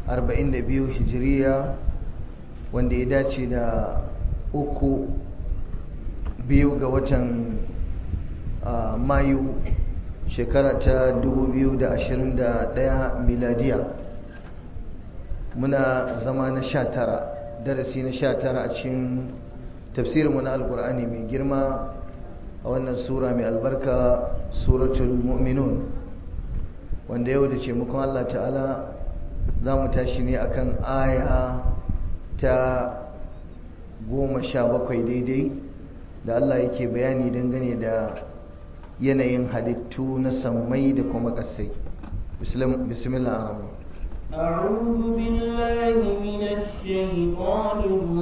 42 hijiriya, wanda ya dace da 2 ga watan mayu shekara ta 2021 miladiya. Muna zama na 19, darasi na 19 a cikin tafsirinmu na alkur'ani mai girma a wannan sura mai albarka, suratul mu'minun, wanda yau da ce muku Allah ta'ala za mu tashi ne akan aya ta 17 daidai, da Allah yake bayani dangane da yanayin halittu na sammai da kuma ƙasai. bismillah. أعوذ بالله من الشيطان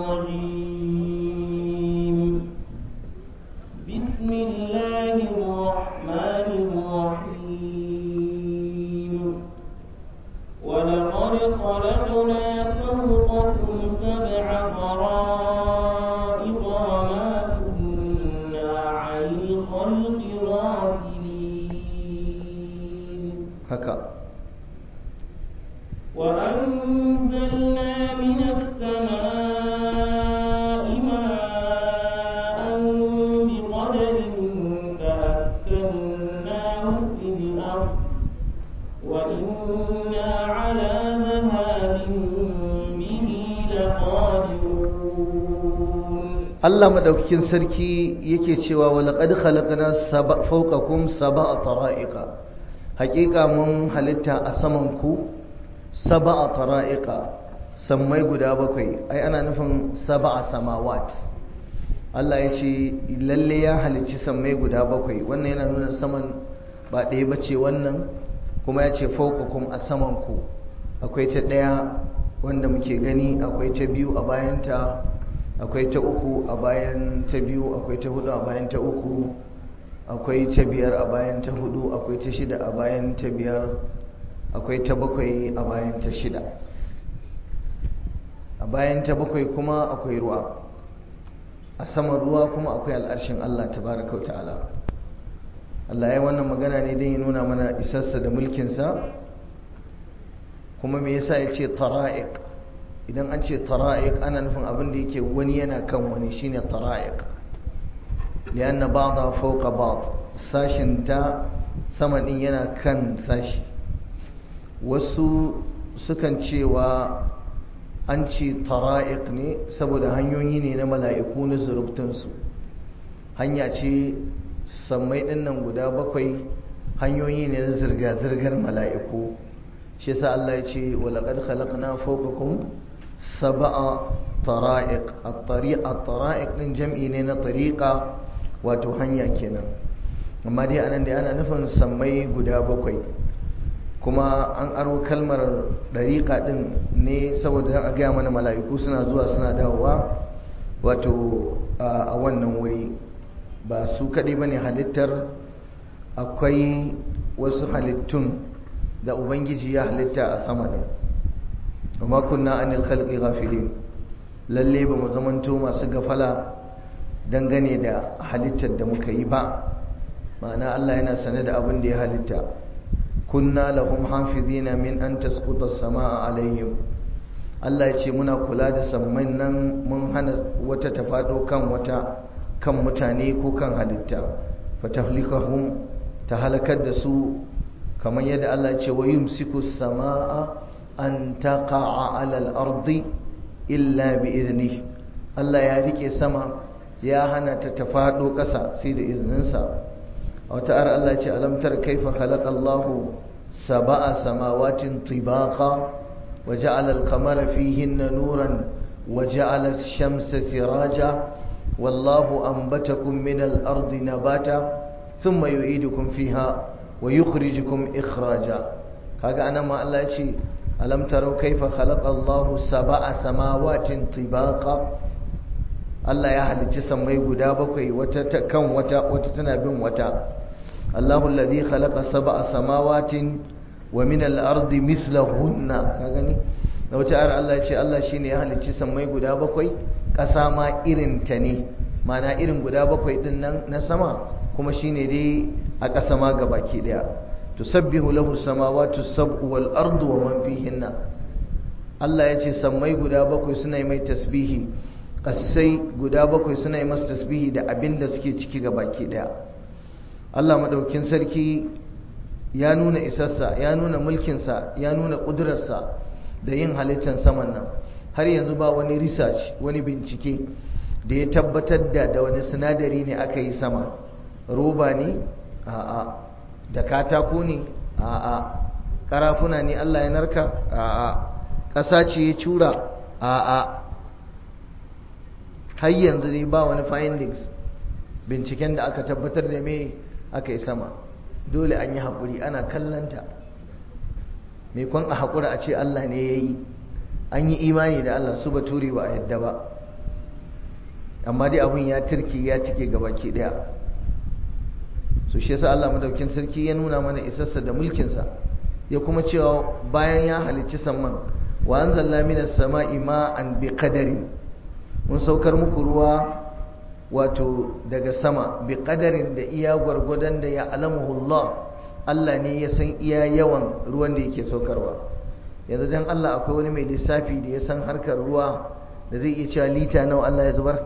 الرجيم. بسم الله الرحمن الرحيم. ولقد خلقنا فوقكم 7 طرائق وما كنا عن الخلق غافلين. haka وأنزلنا من السماء ماء بقدر فأسكناه في الأرض وإنا على ذهاب به لقادرون. Allah madaukakin sarki yake cewa walaqad khalaqna fawqakum 7 tara'iqa, haƙiƙa mun halitta a saman ku 7 tara'iqa, sammai guda 7. ai ana nufin 7 samawat. Allah ya ce lalle ya halicci sammai guda 7. wannan yana nuna saman ba ɗaya bace wannan, kuma ya ce fawqakum a saman ku. akwai ta ɗaya wanda muke gani, akwai ta 2 a bayanta, akwai ta 3 a bayan ta 2, akwai ta 4 a bayan ta 3, akwai ta 5 a bayan ta 4, akwai ta 6 a bayan ta 5, akwai ta 7 a bayan ta 6. a bayan ta 7 kuma akwai ruwa, a saman ruwa kuma akwai al'arshin Allah tabaraka wa ta'ala. Allah ya wannan magana ne don ya nuna mana isarsa da mulkinsa. kuma me yasa ya ce tara'iq? idan an ce tara'iq ana nufin abin da yake wani yana kan wani, shine tara'iq. lianna ba'dha fawqa ba'd, sashin ta sama din yana kan sashi. wasu sukan cewa an ce tara'iq ne saboda hanyoyi ne na mala'iku na zurubtunsu. hanya ce, sammai dinnan guda 7 hanyoyi ne na zirga-zirgar mala'iku. shi yasa Allah ya ce walaqad khalaqna fawqakum 7 tara'iq. at-tara'iq din jam'i ne na tariqa, wato hanya kenan. amma dai anan da ana nufin sammai guda 7. kuma an aro kalmar dariqa din ne saboda a gaya mana mala'iku suna zuwa suna dawowa wato a wannan wuri. ba su kaɗai bane halittar, akwai wasu halittun da ubangiji ya halitta a sama din. amma kunna anil khalqi ghafilin, lalle ba mu zamanto masu gafala dangane da halittar da muka yi ba. ma'ana Allah yana sane da abin da ya halitta. kunna lahum hafizina min an tasquta as-samaa alaihim. Allah ya ce muna kula da samman nan, mun hana wata ta fado kan wata, kan mutane ko kan halitta. fatahlikahum, ta halakar da su, kamar yadda Allah ya ce wa yumsiku as-samaa an taqa'a 'ala al-ardi illa bi idnihi. Allah ya rike sama, ya hana ta fado ƙasa sai da izininsa. a wata ayar Allah ya ce alam tara kaifa khalaqa Allahu 7 samawatin tibaqa wa ja'ala al-qamara fihinna nuran wa ja'ala ash-shamsa siraja wallahu anbatakum min al-ardi nabata thumma yu'idukum fiha wa yukhrijukum ikhraja. kaga anan ma Allah ya ce alam tara kaifa khalaqa Allahu 7 samawatin tibaqa. Allah ya halicci sammai guda 7, wata kan wata, wata tana bin wata. Allahu alladhi khalaqa 7 samawatin wa min al-ardi mithlahunna. ka gani da wata ayar Allah ya ce Allah shine ya halicci sammai guda 7, ƙasa ma irin ta ne, mana irin guda 7 din nan na sama, kuma shine dai a ƙasa ma gabaki daya. tusabbihu lahu as-samawati as-sab'u wal ardu wa man fihinna. Allah ya ce sammai guda bakwai suna yi mai tasbihi, ƙasai guda bakwai suna yi masa tasbihi da abin da suke ciki ga baki ɗaya. Allah maɗaukin sarki ya nuna isarsa, ya nuna mulkinsa, ya nuna ƙudurarsa da yin halittar saman nan. Har yanzu ba wani research, wani bincike da ya tabbatar da wani sinadari ne aka yi sama. Roba ne? A'a. Da katako ne? A'a. Karafuna ne Allah ya narka? A'a. Ƙasa ce ya cura? A'a. Har yanzu dai ba wani findings, binciken da aka tabbatar da me aka yi sama. Dole an yi haƙuri, ana kallanta. Mai kwan a haƙura a ce Allah ne ya yi, an yi imani da Allah, su bature ba a yadda ba. Amma dai abun ya turki ya cike gabaki ɗaya. So shi yasa Allah madaukin sarki ya nuna mana isarsa da mulkinsa, ya kuma cewa bayan ya halicci samman, wa anzalna minas sama'i ma'an biqadarin, mun saukar muku ruwa wato daga sama biqadarin da iya gwargwadon da ya alamuhullah, Allah ne ya san iya yawan ruwan da yake saukarwa. Yanzu dan Allah akwai wani mai lissafi da ya san harkar ruwa da zai iya cewa lita nawa Allah ya zubar?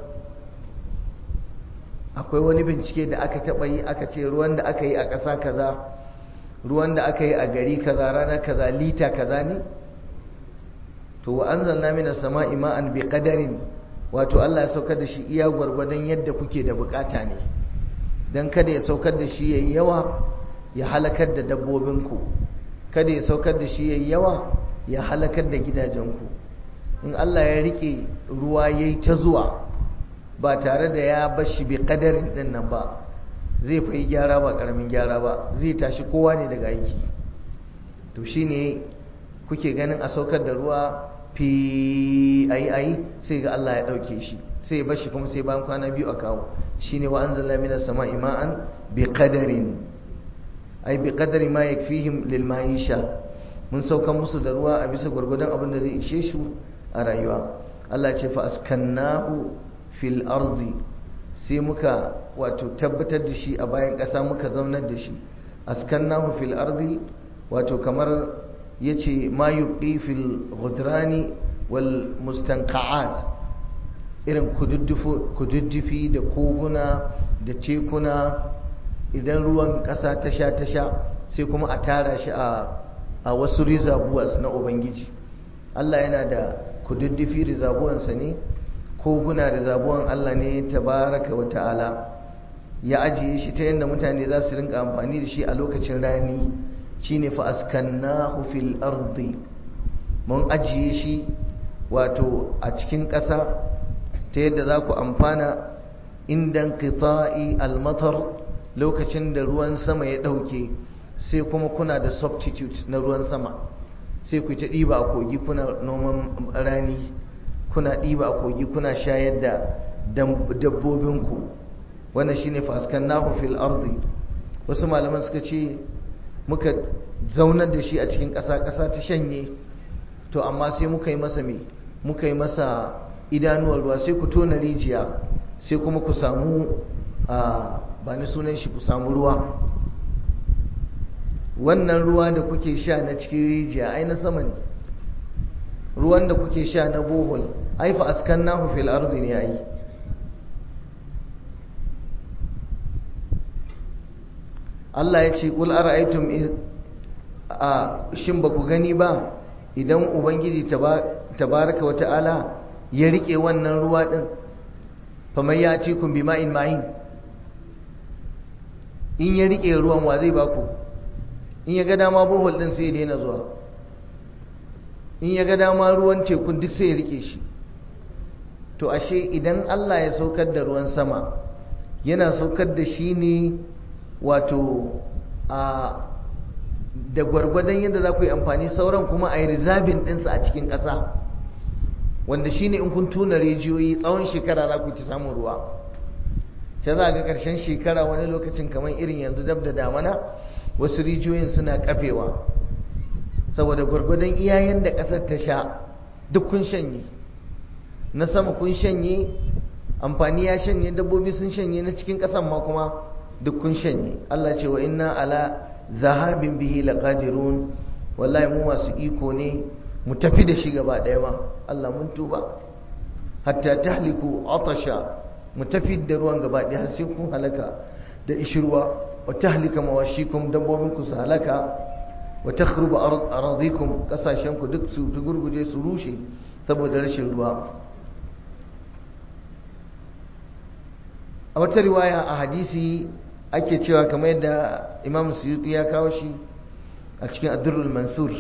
Akwai wani bincike da aka taɓa yi aka ce ruwan da aka yi a ƙasa kaza, ruwan da aka yi a gari kaza, rana kaza, lita kaza ne? To wa anzalna minas sama'i ma'an biqadarin, wato Allah ya saukar da shi iya gwargwadon yadda kuke da bukata ne, dan kada ya saukar da shi yayi yawa ya halakar da dabbobinku, kada ya saukar da shi yayi yawa ya halakar da gidajenku. In Allah ya rike ruwa yayi ta zuwa ba tare da ya bashi bi kadarin din nan ba, zai fa yi gyara ba karamin gyara ba, zai tashi kowa ne daga aiki. To shine kuke ganin a saukar da ruwa fi ayi sai ga Allah ya dauke shi, sai ya bashi kuma sai bayan kwana biyu a kawo. Shine wa anzalna minas sama'i ma'an bi qadarin, ai bi qadari ma yakfihim lil ma'isha, mun saukan musu da ruwa a bisa gwargwadon abin da zai ishe su a rayuwa. Allah ce fa askannahu fil ardi, sai muka wato tabbatar da shi a bayan ƙasa, muka zaunar da shi. Askannahu fil ardi wato kamar yace ma yuqi fil ghudrani wal mustanqa'at, irin kududdufi da koguna da tekuna, idan ruwan ƙasa ta sha sai kuma a tara shi a wasu reservoirs na Ubangiji. Allah yana da kududdufi reservoirs ne, koguna reservoir Allah ne tabaraka wa ta'ala ya ajiye shi ta yadda mutane za su rinka amfani da shi a lokacin rani. Shine fa askannahu fil ardi, mun ajiye shi wato a cikin ƙasa ta yadda za ku amfana inda qita'i al-matar, lokacin da ruwan sama ya ɗauke, sai kuma kuna da substitute na ruwan sama, sai ku ta ɗiba a kogi kuna noman rani, kuna ɗiba a kogi kuna shayar da dabbobinku. Wannan shine fa askannahu fil ardi. Wasu malaman suka ce muka zaunar da shi a cikin ƙasa, ƙasa ta shanye, to amma sai muka yi masa muka yi masa idanuwar ruwa, sai ku tona rijiya, sai kuma ku samu ba ni sunan shi, ku samu ruwa. Wannan ruwa da kuke sha na cikin rijiya ai na sama ne, ruwan da kuke sha na bohol ai fa askannahu fil ardi ne ai. Allah ya ce qul ara'aytum shin ba ku gani ba idan ubangiji tabaraka wa ta'ala ya rike wannan ruwa din, faman ya'tikum bima'in ma'in, in ya rike ruwan wa zai baku? In ya ga dama bohol din sai ya daina zuwa, in ya ga dama ruwan tekun duk sai ya rike shi. To ashe idan Allah ya saukar da ruwan sama, yana saukar da shi ne wato da gwargwadon yadda za ku yi amfani, sauran kuma a yi rizabin ɗinsa a cikin ƙasa, wanda shine in kun tuna rijiyoyi tsawon shekara za ku ci samun ruwa. ta za ga ƙarshen shekara wani lokacin kamar irin yanzu dab da damana, wasu rijiyoyin suna kafewa saboda gwargwadon iyayen da ƙasar ta sha duk kun shanye, na sama kun shanye, amfani ya shanye, dabbobi sun shanye, na cikin ƙasan ma kuma duk kun shanye. Allah ce wa inna ala zahabin bihi laqadirun, wallahi mu masu iko ne mu tafi da shi gaba ɗaya ma Allah mun tuba hatta tahliku atasha mu tafi da ruwan gaba ɗaya har sai kun halaka da ishirwa wa tahlika mawashikum dabbobinku su halaka wa takhrubu aradikum kasashenku duk su gurguje su rushe saboda rashin ruwa. A wata riwaya a hadisi ake cewa kamar yadda Imam Suyuti ya kawo shi a cikin Ad-Durrul Mansur,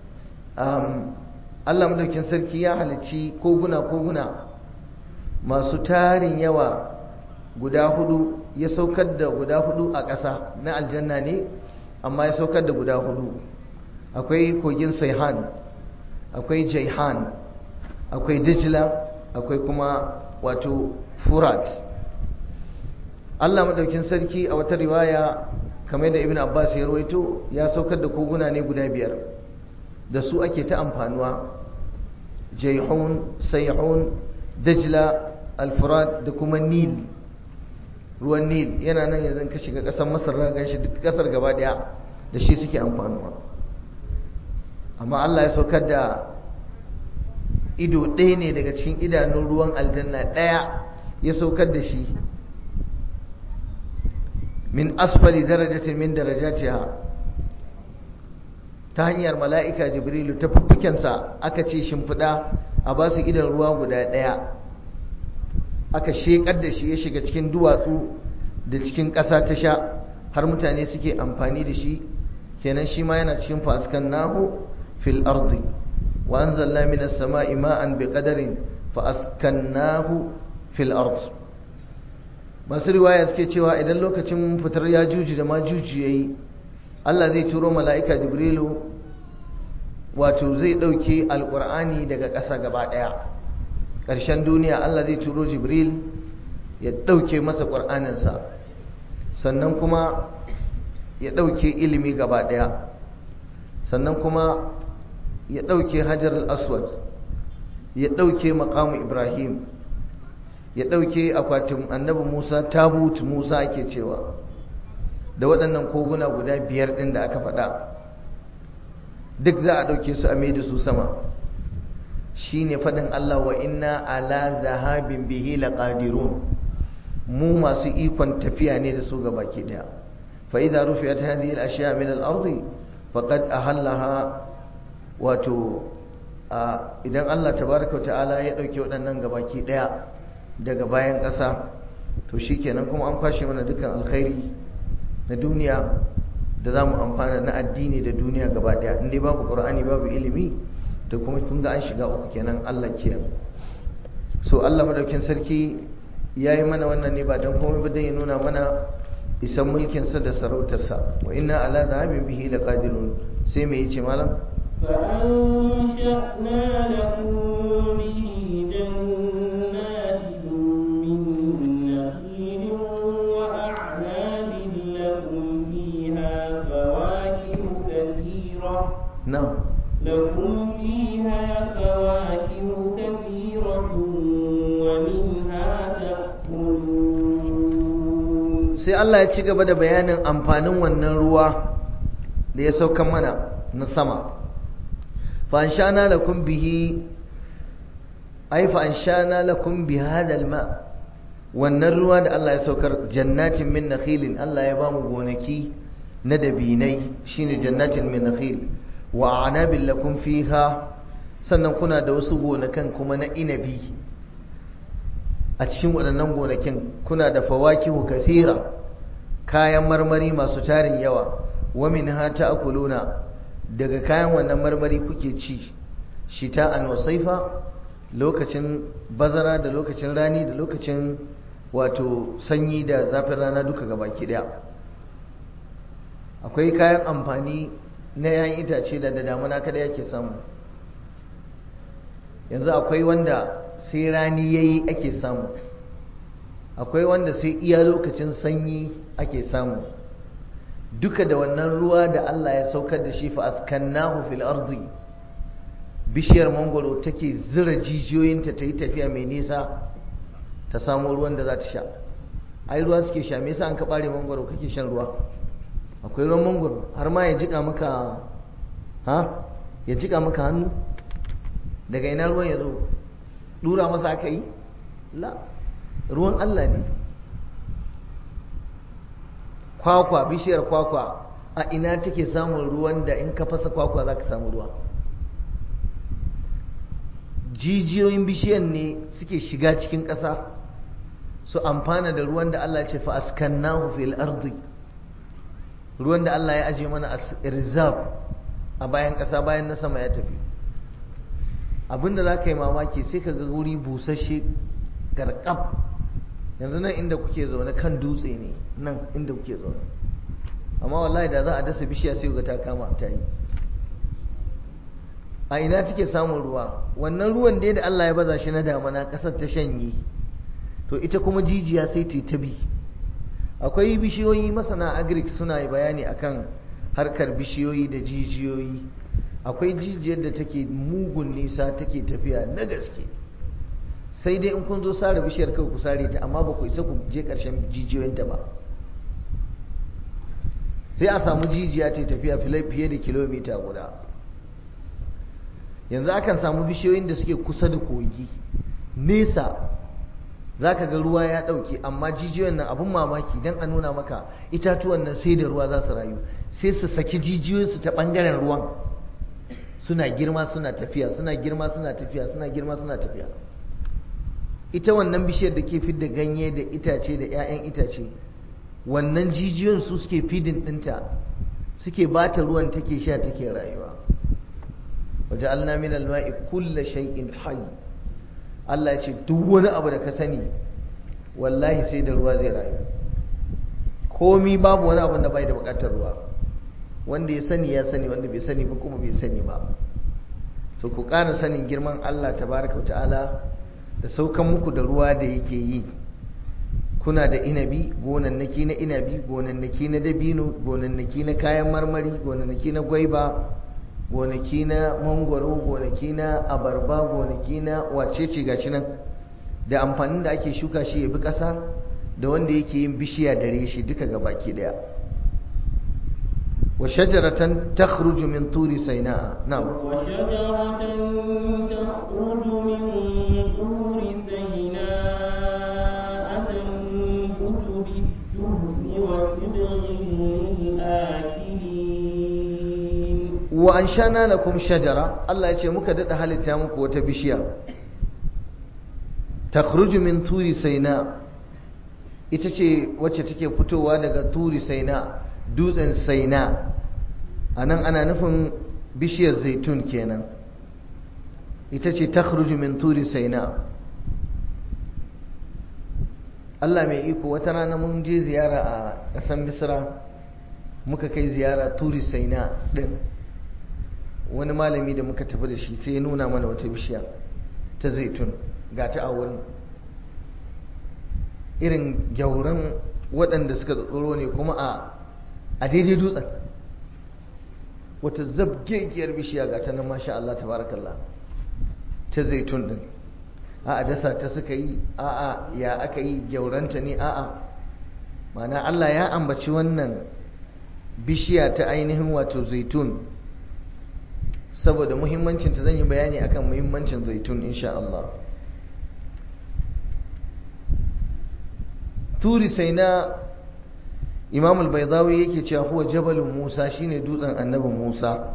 Allah madaukin sarki ya halicci koguna masu tarin yawa guda hudu, ya saukar da guda hudu a ƙasa na aljanna ne, amma ya saukar da guda hudu. Akwai kogin Saihan, akwai Jaihan, akwai Dijla, akwai kuma wato Furat. Allah madaukin sarki a wata riwaya kamar da Ibn Abbas ya rawaito ya saukar da koguna ne guda 5 da su ake ta amfanuwa: Jaihun, Saihun, Dijla, Al-Furat da kuma Nil. Ruwan Nil yana nan yanzu ka shiga ƙasar Masar za ka shi duk ƙasar gaba daya da shi suke amfanuwa. Amma Allah ya saukar da ido ɗaya ne daga cikin idanun ruwan aljanna ɗaya, ya saukar da shi min asfali darajatin min darajatiha ta hanyar mala'ika Jibrilu ta fuffukensa aka ce shimfiɗa a ba su idan ruwa guda ɗaya, aka shekar da shi ya shiga cikin duwatsu da cikin ƙasa ta sha har mutane suke amfani da shi. Kenan shi ma yana cikin faskan nahu fil ardi wa anzalna minas sama'i ma'an biqadarin fa askannahu fil ard. Masu riwaya suke cewa idan lokacin fitar Yajuji da Majuji yayi, Allah zai turo mala'ika Jibrilu, wato zai dauke alqur'ani daga ƙasa gaba daya. Ƙarshen duniya Allah zai turo Jibril ya dauke masa qur'aninsa, sannan kuma ya dauke ilimi gaba daya, sannan kuma ya ɗauke Hajar al-Aswad, ya ɗauke maqamu Ibrahim, ya ɗauke akwatin annabi Musa, tabut Musa ake cewa, da waɗannan koguna guda 5 ɗin da aka faɗa, duk za a ɗauke su a mai da su sama. Shi ne faɗin Allah, wa inna ala zahabin bihi laqadirun, mu masu ikon tafiya ne da su gabaki ɗaya. fa idza rufiyat hadhihi al-ashya min al-ardi faqad ahallaha, wato idan Allah tabaraka wa ta'ala ya dauke waɗannan gabaki daya daga bayan ƙasa, to shikenan kuma an kwashe mana dukkan alkhairi na duniya da zamu amfana na addini da duniya gaba daya. In dai babu Qur'ani babu ilimi, to kuma kun ga an shiga uku kenan. Allah kiyaye. So Allah madaukin sarki yayi mana wannan ne ba dan komai ba, dan ya nuna mana isan mulkin sa da sarautar sa. Wa inna ala dhahabin bihi laqadirun. Sai me yace malam? فأنشأنا لكم به جنات من نخيل وأعناب لكم فيها فواكه كثيرة. نعم. لكم فيها فواكه كثيرة ومنها تأكلون. sai Allah ya ci gaba da bayanin amfanin wannan ruwa da ya sauka mana na sama. فأنشأنا لكم به أي فأنشأنا لكم بهذا الماء والنروى الله يسوكر جنات من نخيل الله يبام غونكي ندبيني شين جنات من نخيل وأعناب لكم فيها sannan kuna da wasu gonakan kuma na inabi a cikin waɗannan gonakin kuna da fawakihu kathira, kayan marmari masu tarin yawa, wa minha ta'kuluna, daga kayan wannan marmari kuke ci, shita'an wa saifa, lokacin bazara da lokacin rani da lokacin wato sanyi da zafin rana duka gabaki daya. Akwai kayan amfani na yayin itace da damuna kada yake samu. Yanzu akwai wanda sai rani yayi ake samu, akwai wanda sai iya lokacin sanyi ake samu. Duka da wannan ruwa da Allah ya saukar da shi, fa askannahu fil ardi. Bishiyar mangoro take zira jijiyoyinta ta yi tafiya mai nisa ta samu ruwan da za ta sha. Ai ruwa suke sha, me yasa an ka bare mangoro kake shan ruwa? Akwai ruwan mangoro har ma ya jika maka ya jika maka hannu. daga ina ruwan ya zo dura masa aka yi la ruwan Allah ne. Kwakwa, bishiyar kwakwa a ina take samun ruwan da in ka fasa kwakwa za ka samu ruwa? Jijiyoyin bishiyar ne suke shiga cikin ƙasa su amfana da ruwan da Allah ce fa askannahu fil ardi, ruwan da Allah ya aje mana a reserve a bayan ƙasa bayan na sama ya tafi. Abinda za ka yi mamaki sai ka ga wuri busasshe garkab. Yanzu nan inda kuke zaune kan dutse ne, nan inda kuke zaune, amma wallahi da za a dasa bishiya sai ga ta kama ta yi. A ina take samun ruwa? Wannan ruwan dai da Allah ya baza shi na damana ƙasar ta shanye, to ita kuma jijiya sai ta bi. Akwai bishiyoyi, masana agric suna bayani akan harkar bishiyoyi da jijiyoyi. Akwai jijiyar da take mugun nisa take tafiya na gaske, sai dai in kun zo sare bishiyar kai ku sare ta, amma ba ku isa ku je ƙarshen jijiyoyinta ba. Sai a samu jijiya ta tafiya fiye da kilomita guda. Yanzu akan samu bishiyoyin da suke kusa da kogi nesa, za ka ga ruwa ya ɗauke, amma jijiyoyin nan abin mamaki don a nuna maka itatuwan nan sai da ruwa za su rayu, sai su saki jijiyoyinsu ta ɓangaren ruwan, suna girma suna tafiya, suna girma suna tafiya, suna girma suna tafiya. Ita wannan bishiyar da ke fidda ganye da itace da 'ya'yan itace, wannan jijiyoyin su suke fidin ɗinta, suke bata ruwan take sha take rayuwa. waja'alna min al-ma'i kulli shay'in hayy. Allah ya ce duk wani abu da ka sani wallahi sai da ruwa zai rayu. Komi babu wani abu da bai da bukatar ruwa. Wanda ya sani ya sani, wanda bai sani ba kuma bai sani ba. So ku ƙara sanin girman Allah tabaraka wa ta'ala da saukan muku da ruwa da yake yi. Kuna da inabi, gonannaki na inabi, gonannaki na dabino, gonannaki na kayan marmari, gonannaki na gwaiba, gonaki na mangwaro, gonaki na abarba, gonaki na wacece gashi nan, da amfanin da ake shuka shi ya bi ƙasa, da wanda yake yin bishiya da reshi duka gabaki daya. wa shajaratan takhruju min turi sayna. Na'am. wa shajaratan takhruju min turi sayna tanbutu bid-duhni wa sidrin akilin. wa anshana lakum shajara, Allah ya ce muka dada halitta muku wata bishiya, takhruju min turi sayna, ita ce wacce take fitowa daga turi sayna, dutsen sayna. Anan ana nufin bishiyar zaitun kenan, ita ce takhruju min turi sayna. Allah mai iko, wata rana mun je ziyara a ƙasar Misra, muka kai ziyara turi sayna din. Wani malami da muka tafi da shi sai ya nuna mana wata bishiya ta zaitun, ga ta a wurin, irin gyauran waɗanda suka tsoro ne kuma a daidai dutsen, wata zabgegiyar bishiya ga ta nan masha Allah tabarakallah ta zaitun din. A'a dasa ta suka yi, a'a ya aka yi gyauranta ne, a'a ma'ana Allah ya ambaci wannan bishiya ta ainihin wato zaitun saboda muhimmancinta. Zan yi bayani akan muhimmancin zaitun insha Allah. Turi Saina, Imam al-Baydawi yake cewa huwa jabalun Musa, shine dutsen annabi Musa.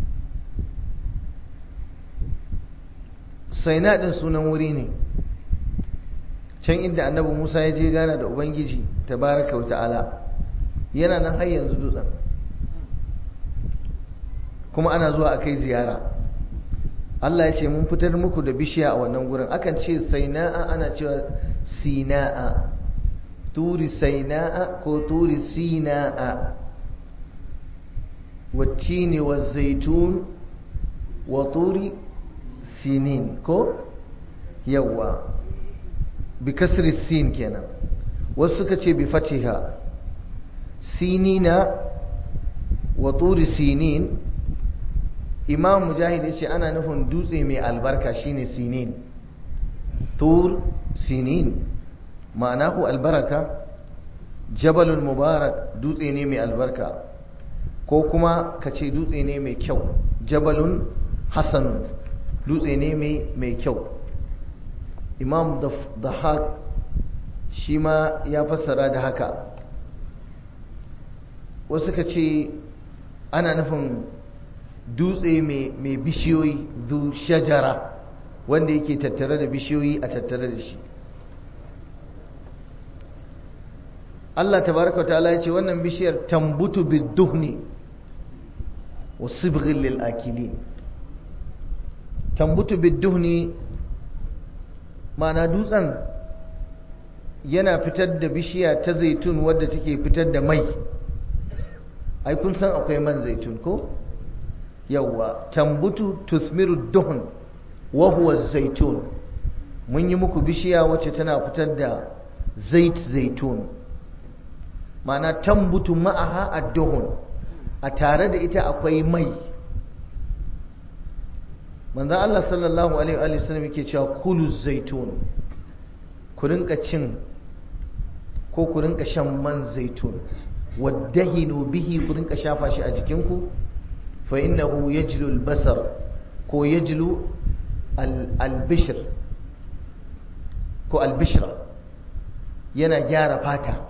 Saina din sunan wuri ne can inda annabi Musa ya je gana da Ubangiji tabaraka wa ta'ala, yana nan har yanzu dutsen, kuma ana zuwa a kai ziyara. Allah ya ce mun fitar muku da bishiya a wannan gurin. Akan ce Saina'a, ana cewa Sina'a, turi Saina'a ko turi Sina'a. Wattini wa zaitun wa turi sinin, ko yawa bi kasri sin kenan. Wasu suka ce bi fatiha, sinina wa turi sinin. Imam Mujahid ya ce ana nufin dutse mai albarka shine sinin. Tur sinin ma'anahu albaraka, jabalun mubarak, dutse ne mai albarka, ko kuma ka ce dutse ne mai kyau, jabalun hasanun, dutse ne mai kyau. Imam Dahak shi ma ya fassara da haka. Wasu ka ce ana nufin dutse mai bishiyoyi, zu shajara, wanda yake tattare da bishiyoyi a tattare da shi. Allah tabaraka wa ta'ala ya ce wannan bishiyar tambutu bidduhni wa sibghil lil akilin. Tambutu bidduhni ma'ana dutsen yana fitar da bishiya ta zaitun wadda take fitar da mai. Ai kun san akwai man zaitun ko? Yawwa, tambutu tusmiru duhn wa huwa zaitun. Mun yi muku bishiya wacce tana fitar da zaitun. Ma'ana tambutu ma'aha ad-duhun, a tare da ita akwai mai. Manzo Allah sallallahu alaihi wa sallam yake cewa kulu zaitun, ku rinka cin ko ku rinka shan man zaitun, waddahinu bihi, ku rinka shafa shi a jikinku, fa innahu yajlu al-basar ko yajlu al-bishr ko al-bishra, yana gyara fata.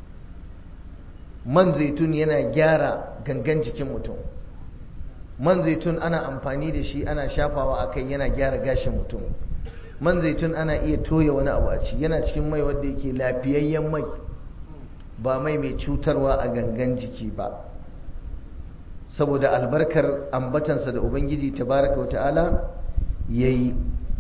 Man zaitun yana gyara gangan jikin mutum. Man zaitun ana amfani da shi ana shafawa a kai, yana gyara gashin mutum. Man zaitun ana iya toya wani abu a ci, yana cikin mai wanda yake lafiyayyen mai, ba mai cutarwa a gangan jiki ba, saboda albarkar ambatansa da Ubangiji tabaraka wa ta'ala yayi.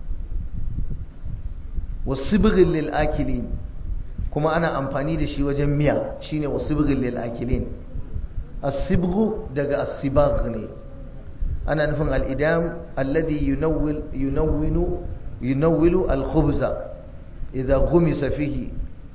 wasibghil lil akilin, kuma ana amfani da shi wajen miya, shine wasibghil lil akilin. As-sibghu daga as-sibagh ne, ana nufin al-idam alladhi yunawwilu al-khubza idha ghumisa fihi.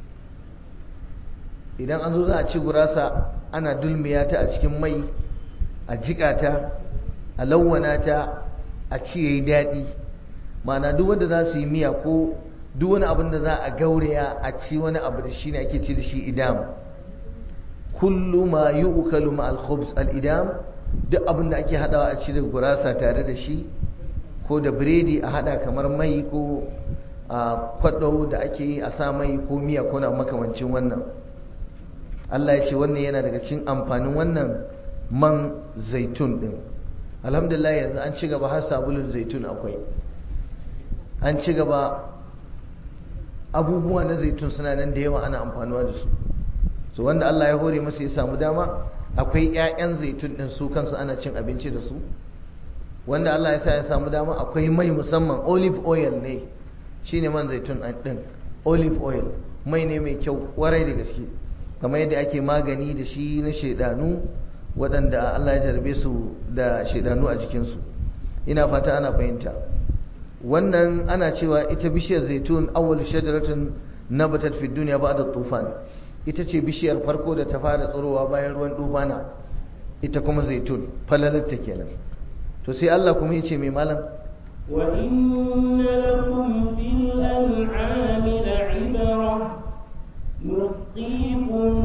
Idan an zo za a ci gurasa ana dulmiya ta a cikin mai, a jika ta, a lawwana ta, a ci yayi daɗi. Ma'ana duk wanda za su yi miya ko duk wani abin da za a gauraya a ci wani abu da shi ne ake ci da shi idam. Kullu ma yu'kalu ma al-khubz al-idam, duk abin da ake hadawa a ci da gurasa tare da shi, ko da biredi a hada kamar mai, ko a kwado da ake yi a sa mai ko miya ko na makamancin wannan. Allah ya ce wannan yana daga cikin amfanin wannan man zaitun din. Alhamdulillah yanzu an ci gaba, har sabulun zaitun akwai, an ci gaba, abubuwa na zaitun suna nan da yawa ana amfanuwa da su. So wanda Allah ya hore masa ya samu dama, akwai 'ya'yan zaitun din su kansu ana cin abinci da su. Wanda Allah ya sa ya samu dama, akwai mai musamman olive oil ne, shine man zaitun din. Olive oil mai ne mai kyau kwarai da gaske, kamar yadda ake magani da shi na shedanu waɗanda Allah ya jarbe su da shedanu a jikinsu. Ina fata ana fahimta. Wannan ana cewa ita bishiyar zaitun awwal shajaratun nabatat fi dunya ba'da tufan, ita ce bishiyar farko da ta fara tsirowa bayan ruwan tufana, ita kuma zaitun falalatta kenan. To sai Allah kuma yace mai malam, wa inna lakum fil an'ami la'ibra nusqikum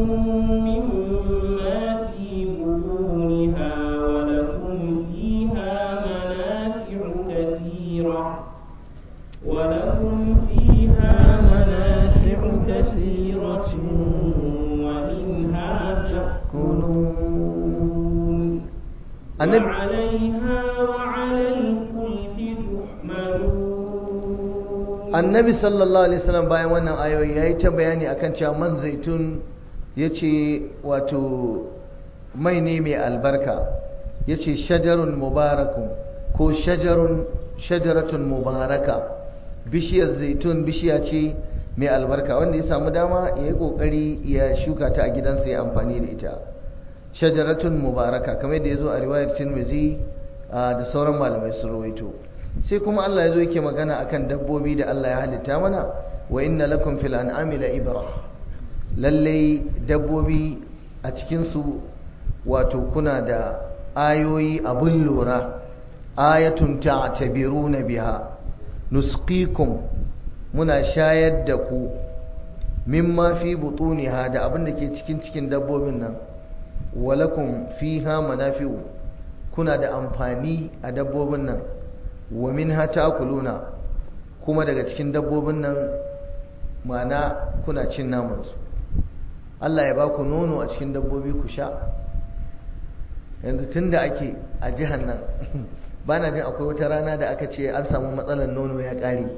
mimma fi butuniha wa lakum fiha manafi'u kathira ولكم فيها منافع كثيرة ومنها تأكلون وعليها وعلى الفلك تحملون. النبي صلى الله عليه وسلم bayan wannan ayoyi yayi ta bayani akan cewa man zaitun yace wato mai ne mai albarka, yace shajarun mubarakun ko shajaratun mubaraka. Bishiyar zaitun bishiya ce mai albarka, wanda ya samu dama ya yi kokari ya shuka ta a gidansa ya amfani da ita. Shajaratun mubaraka, kamar yadda ya zo a riwayar Tirmidhi da sauran malamai sun rawaito. Sai kuma Allah ya zo yake magana akan dabbobi da Allah ya halitta mana, wa inna lakum fil an'ami la ibra. Lalle dabbobi a cikin su wato kuna da ayoyi abun lura, ayatun ta'tabiruna biha. Nusqikum, muna shayar da ku, mimma fi butuniha, da abin da ke cikin dabbobin nan, walakum fiha manafi'u, kuna da amfani a dabbobin nan, wa minha ta'kuluna kuma daga cikin dabbobin nan ma'ana kuna cin naman su Allah ya ba ku nono a cikin dabbobi ku sha yanzu tunda ake a jihar nan bana jin akwai wata rana da aka ce an samu matsalar nono ya ƙare.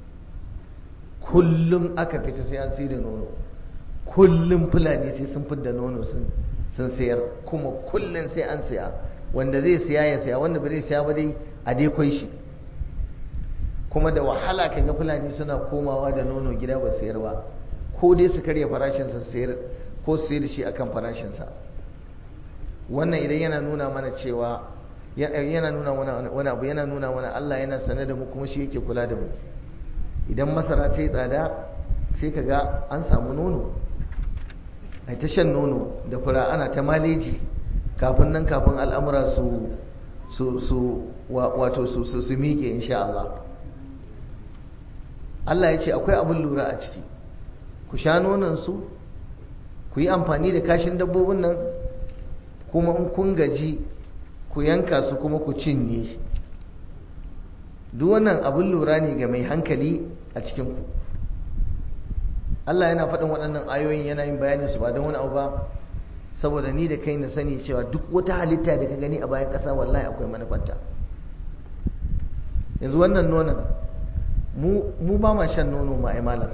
Kullum aka fita sai an sai da nono, kullum fulani sai sun fidda nono sun sayar, kuma kullum sai an saya, wanda zai siya ya saya, wanda ba zai siya ba dai a dai kwai shi. Kuma da wahala kaga fulani suna komawa da nono gida ba sayar ba, ko dai su karya farashinsa sayar ko su sayar da shi akan farashinsa. Wannan idan yana nuna mana cewa yana nuna wani abu, yana nuna mana Allah yana sane da mu kuma shi yake kula da mu. Idan masara ta yi tsada sai ka ga an samu nono, a ta shan nono da fura ana ta maleji kafin al'amura su miƙe insha Allah. Allah ya ce akwai abin lura a ciki, ku sha nonansu, ku yi amfani da kashin dabbobin nan, kuma in kun gaji ku yanka su kuma ku cinye. Duk wannan abin lura ne ga mai hankali a cikinku. Allah yana faɗin waɗannan ayoyin, yana yin bayanin su ba don wani abu ba, saboda ni da kai na sani cewa duk wata halitta da ka gani a bayan ƙasa wallahi akwai manufarta. Yanzu wannan nonon mu ba ma shan nono ma ai malam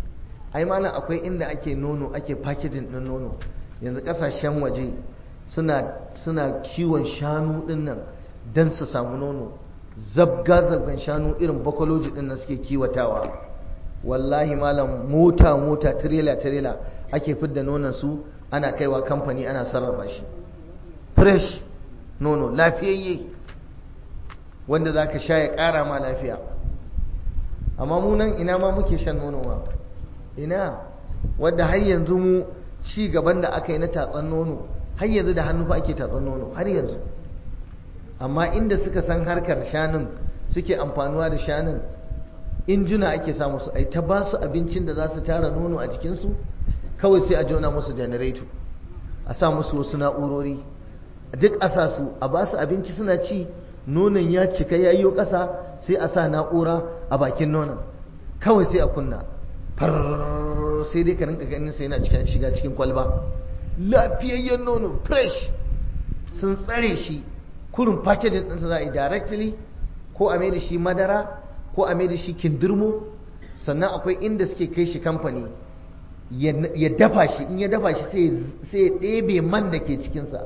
akwai inda ake nono, ake packaging ɗin nono. Yanzu ƙasashen waje suna kiwon shanu ɗin nan don su samu nono, zabgan shanu irin bakoloji ɗin nan suke kiwatawa. Wallahi malam mota tirela ake fidda nonon su ana kaiwa kamfani ana sarrafa shi, fresh nono lafiyayye wanda zaka sha ya ƙara ma lafiya. Amma mu nan ina ma muke shan nono ma, ina wanda har yanzu mu ci gaban da aka yi na tatsan nono, har yanzu da hannu fa ake tatsan nono har yanzu. Amma inda suka san harkar shanun suke amfanuwa da shanun, injina ake samu su ai ta ba su abincin da za su tara nono a jikinsu, kawai sai a jona musu janareto, a sa musu wasu na'urori, duk a sa su a ba su abinci suna ci, nonon ya cika ya yi ƙasa, sai a sa na'ura a bakin nonon, kawai sai a kunna far, sai dai ka rinka ganin sai yana shiga cikin kwalba. Lafiyayyen nono fresh, sun tsare shi, kurin packaging ɗinsa za a yi directly, ko a mai da shi madara ko a mai da shi kindirmo. Sannan akwai inda suke kai shi kamfani ya dafa shi, in ya dafa shi sai ya ɗebe man da ke cikinsa.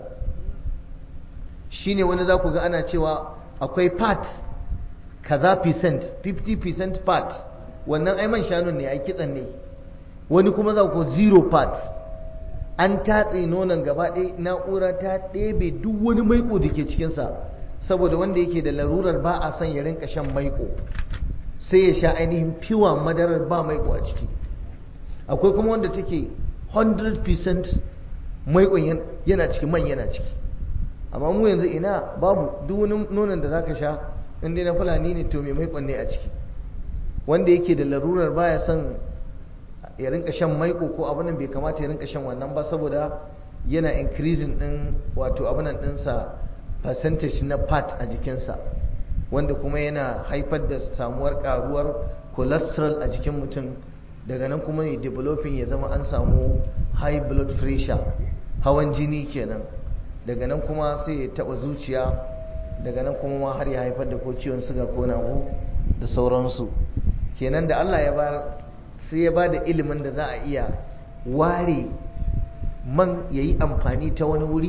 Shi ne wani za ku ga ana cewa akwai fat kaza percent, 50% fat, wannan ai man shanun ne ai kitsan ne. Wani kuma za ku 0 fat, an tatse nonon gaba ɗaya, na'ura ta ɗebe duk wani maiko da ke cikinsa, saboda wanda yake da larurar ba a son ya rinka shan maiko, sai ya sha ainihin fiwa madarar ba maiko a ciki. Akwai kuma wanda take 100% maikon yana ciki, man yana ciki. Amma mu yanzu ina babu, duk wani nonon da zaka sha in dai na fulani ne to mai maikon ne a ciki. Wanda yake da larurar baya son ya rinka shan maiko ko abin nan, bai kamata ya rinka shan wannan ba, saboda yana increasing din wato abin nan dinsa percentage na fat a jikinsa, wanda kuma yana haifar da samuwar karuwar cholesterol a jikin mutum. Daga nan kuma ne developing ya zama an samu high blood pressure, hawan jini kenan. Daga nan kuma sai ya taba zuciya, daga nan kuma ma har ya haifar da ko ciwon suga ko nago da sauransu. Kenan da Allah ya bar, sai ya ba da ilimin da za a iya ware man ya yi amfani ta wani wuri,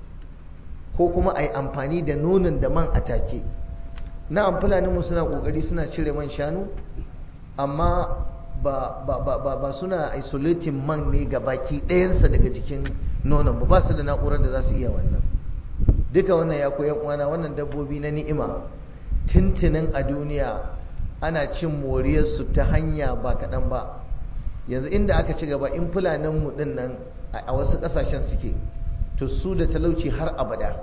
ko kuma a yi amfani da nonon da man a take. Na'am, fulaninmu suna ƙoƙari suna cire man shanu, amma ba suna isolating man ne ga baki ɗayansa daga jikin nonon ba su da na'urar da za su iya wannan. Duka wannan ya koyan uwana, wannan dabbobi na ni'ima tintinin a duniya ana cin moriyarsu ta hanya ba kaɗan ba. Yanzu inda aka ci gaba, in fulaninmu ɗin nan a wasu ƙasashen suke, to su da talauci har abada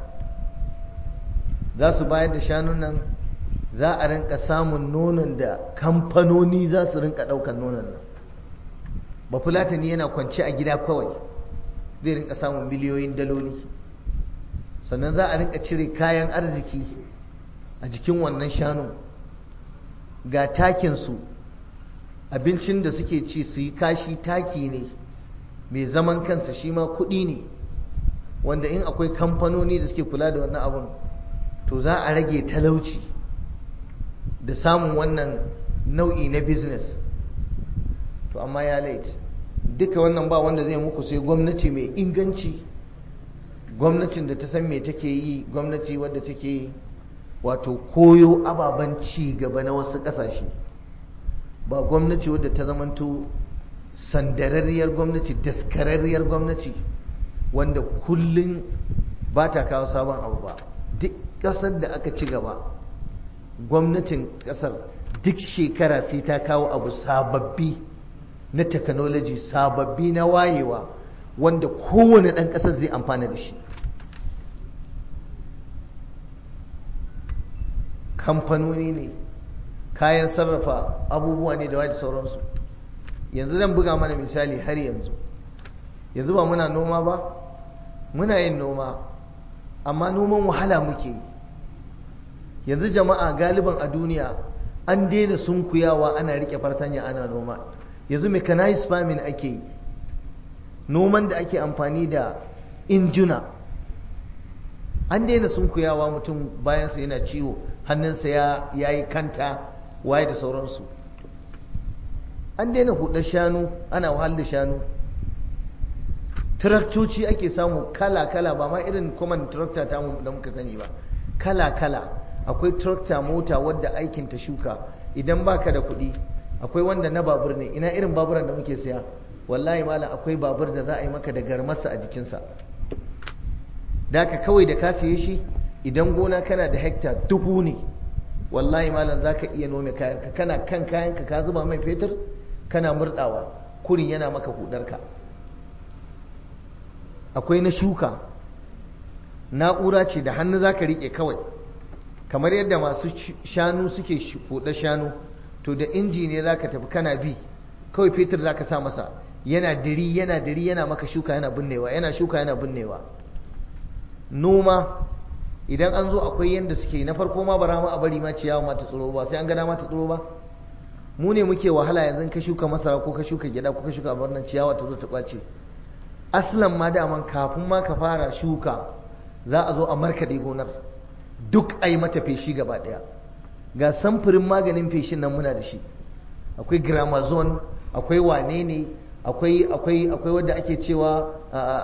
za su bayar da shanun nan, za a rinka samun nonon da kamfanoni za su rinka ɗaukar nonon nan. Ba fulatani yana kwance a gida kawai zai rinka samun miliyoyin daloli, sannan za a rinka cire kayan arziki a jikin wannan shanun. ga takinsu, abincin da suke ci su yi kashi taki ne mai zaman kansa, shi ma kuɗi ne, wanda in akwai kamfanoni da suke kula da wannan abun to za a rage talauci da samun wannan nau'i na business. To amma ya late, duka wannan ba wanda zai muku sai gwamnati mai inganci, gwamnatin da ta san me take yi, gwamnati wadda take wato koyo ababen ci gaba na wasu ƙasashe, ba gwamnati wadda ta zamanto sandararriyar gwamnati, daskararriyar gwamnati wanda kullum ba ta kawo sabon abu ba. Duk ƙasar da aka ci gaba, gwamnatin ƙasar duk shekara sai ta kawo abu sababbi na technology, sababbi na wayewa, wanda kowane ɗan ƙasar zai amfana da shi. Kamfanoni ne, kayan sarrafa abubuwa ne da waje sauransu. Yanzu zan buga mana misali, har yanzu ba muna noma ba, muna yin noma, amma noman wahala muke yi. Yanzu jama'a galiban a duniya an daina sunkuyawa ana rike fartanya ana noma. Yanzu mechanized farming ake yi, noman da ake amfani da injuna. An daina sunkuyawa mutum bayansa yana ciwo, hannunsa ya yi kanta, waye da sauransu. An daina hudar shanu, ana wahal da shanu. Traktoci ake samu kala-kala, ba ma irin common tractor ta da muka sani ba, kala-kala. Akwai tractor mota wadda aikin ta shuka, idan baka da kuɗi akwai wanda na babur ne. Ina irin baburan da muke siya, wallahi malam akwai babur da za a yi maka da garmarsa a jikinsa. Da ka kawai da ka siye shi, idan gona kana da hekta 1000 ne, wallahi malam za ka iya nome kayanka, kana kan kayanka ka zuba mai fetur, kana murdawa, kurin yana maka hudarka. Akwai na shuka, na'ura ce da hannu za ka riƙe kawai, kamar yadda masu shanu suke hudar shanu, to da inji ne za ka tafi kana bi, kawai fetur za ka sa masa, yana diri yana maka shuka yana binnewa, yana shuka yana binnewa. Noma idan an zo akwai yanda suke, na farko ma bara ma a bari ma ciyawa ma ta tsiro ba, sai an ga dama ta tsiro ba. Mu ne muke wahala yanzu, ka shuka masara ko ka shuka gyada ko ka shuka wannan ciyawa ta zo ta ɓace. Aslan ma daman kafin ma ka fara shuka za a zo a markaɗe gonar, duk a yi mata feshi gaba ɗaya. Ga samfurin maganin feshin nan muna da shi, akwai gramazone, akwai wane ne, akwai wadda ake cewa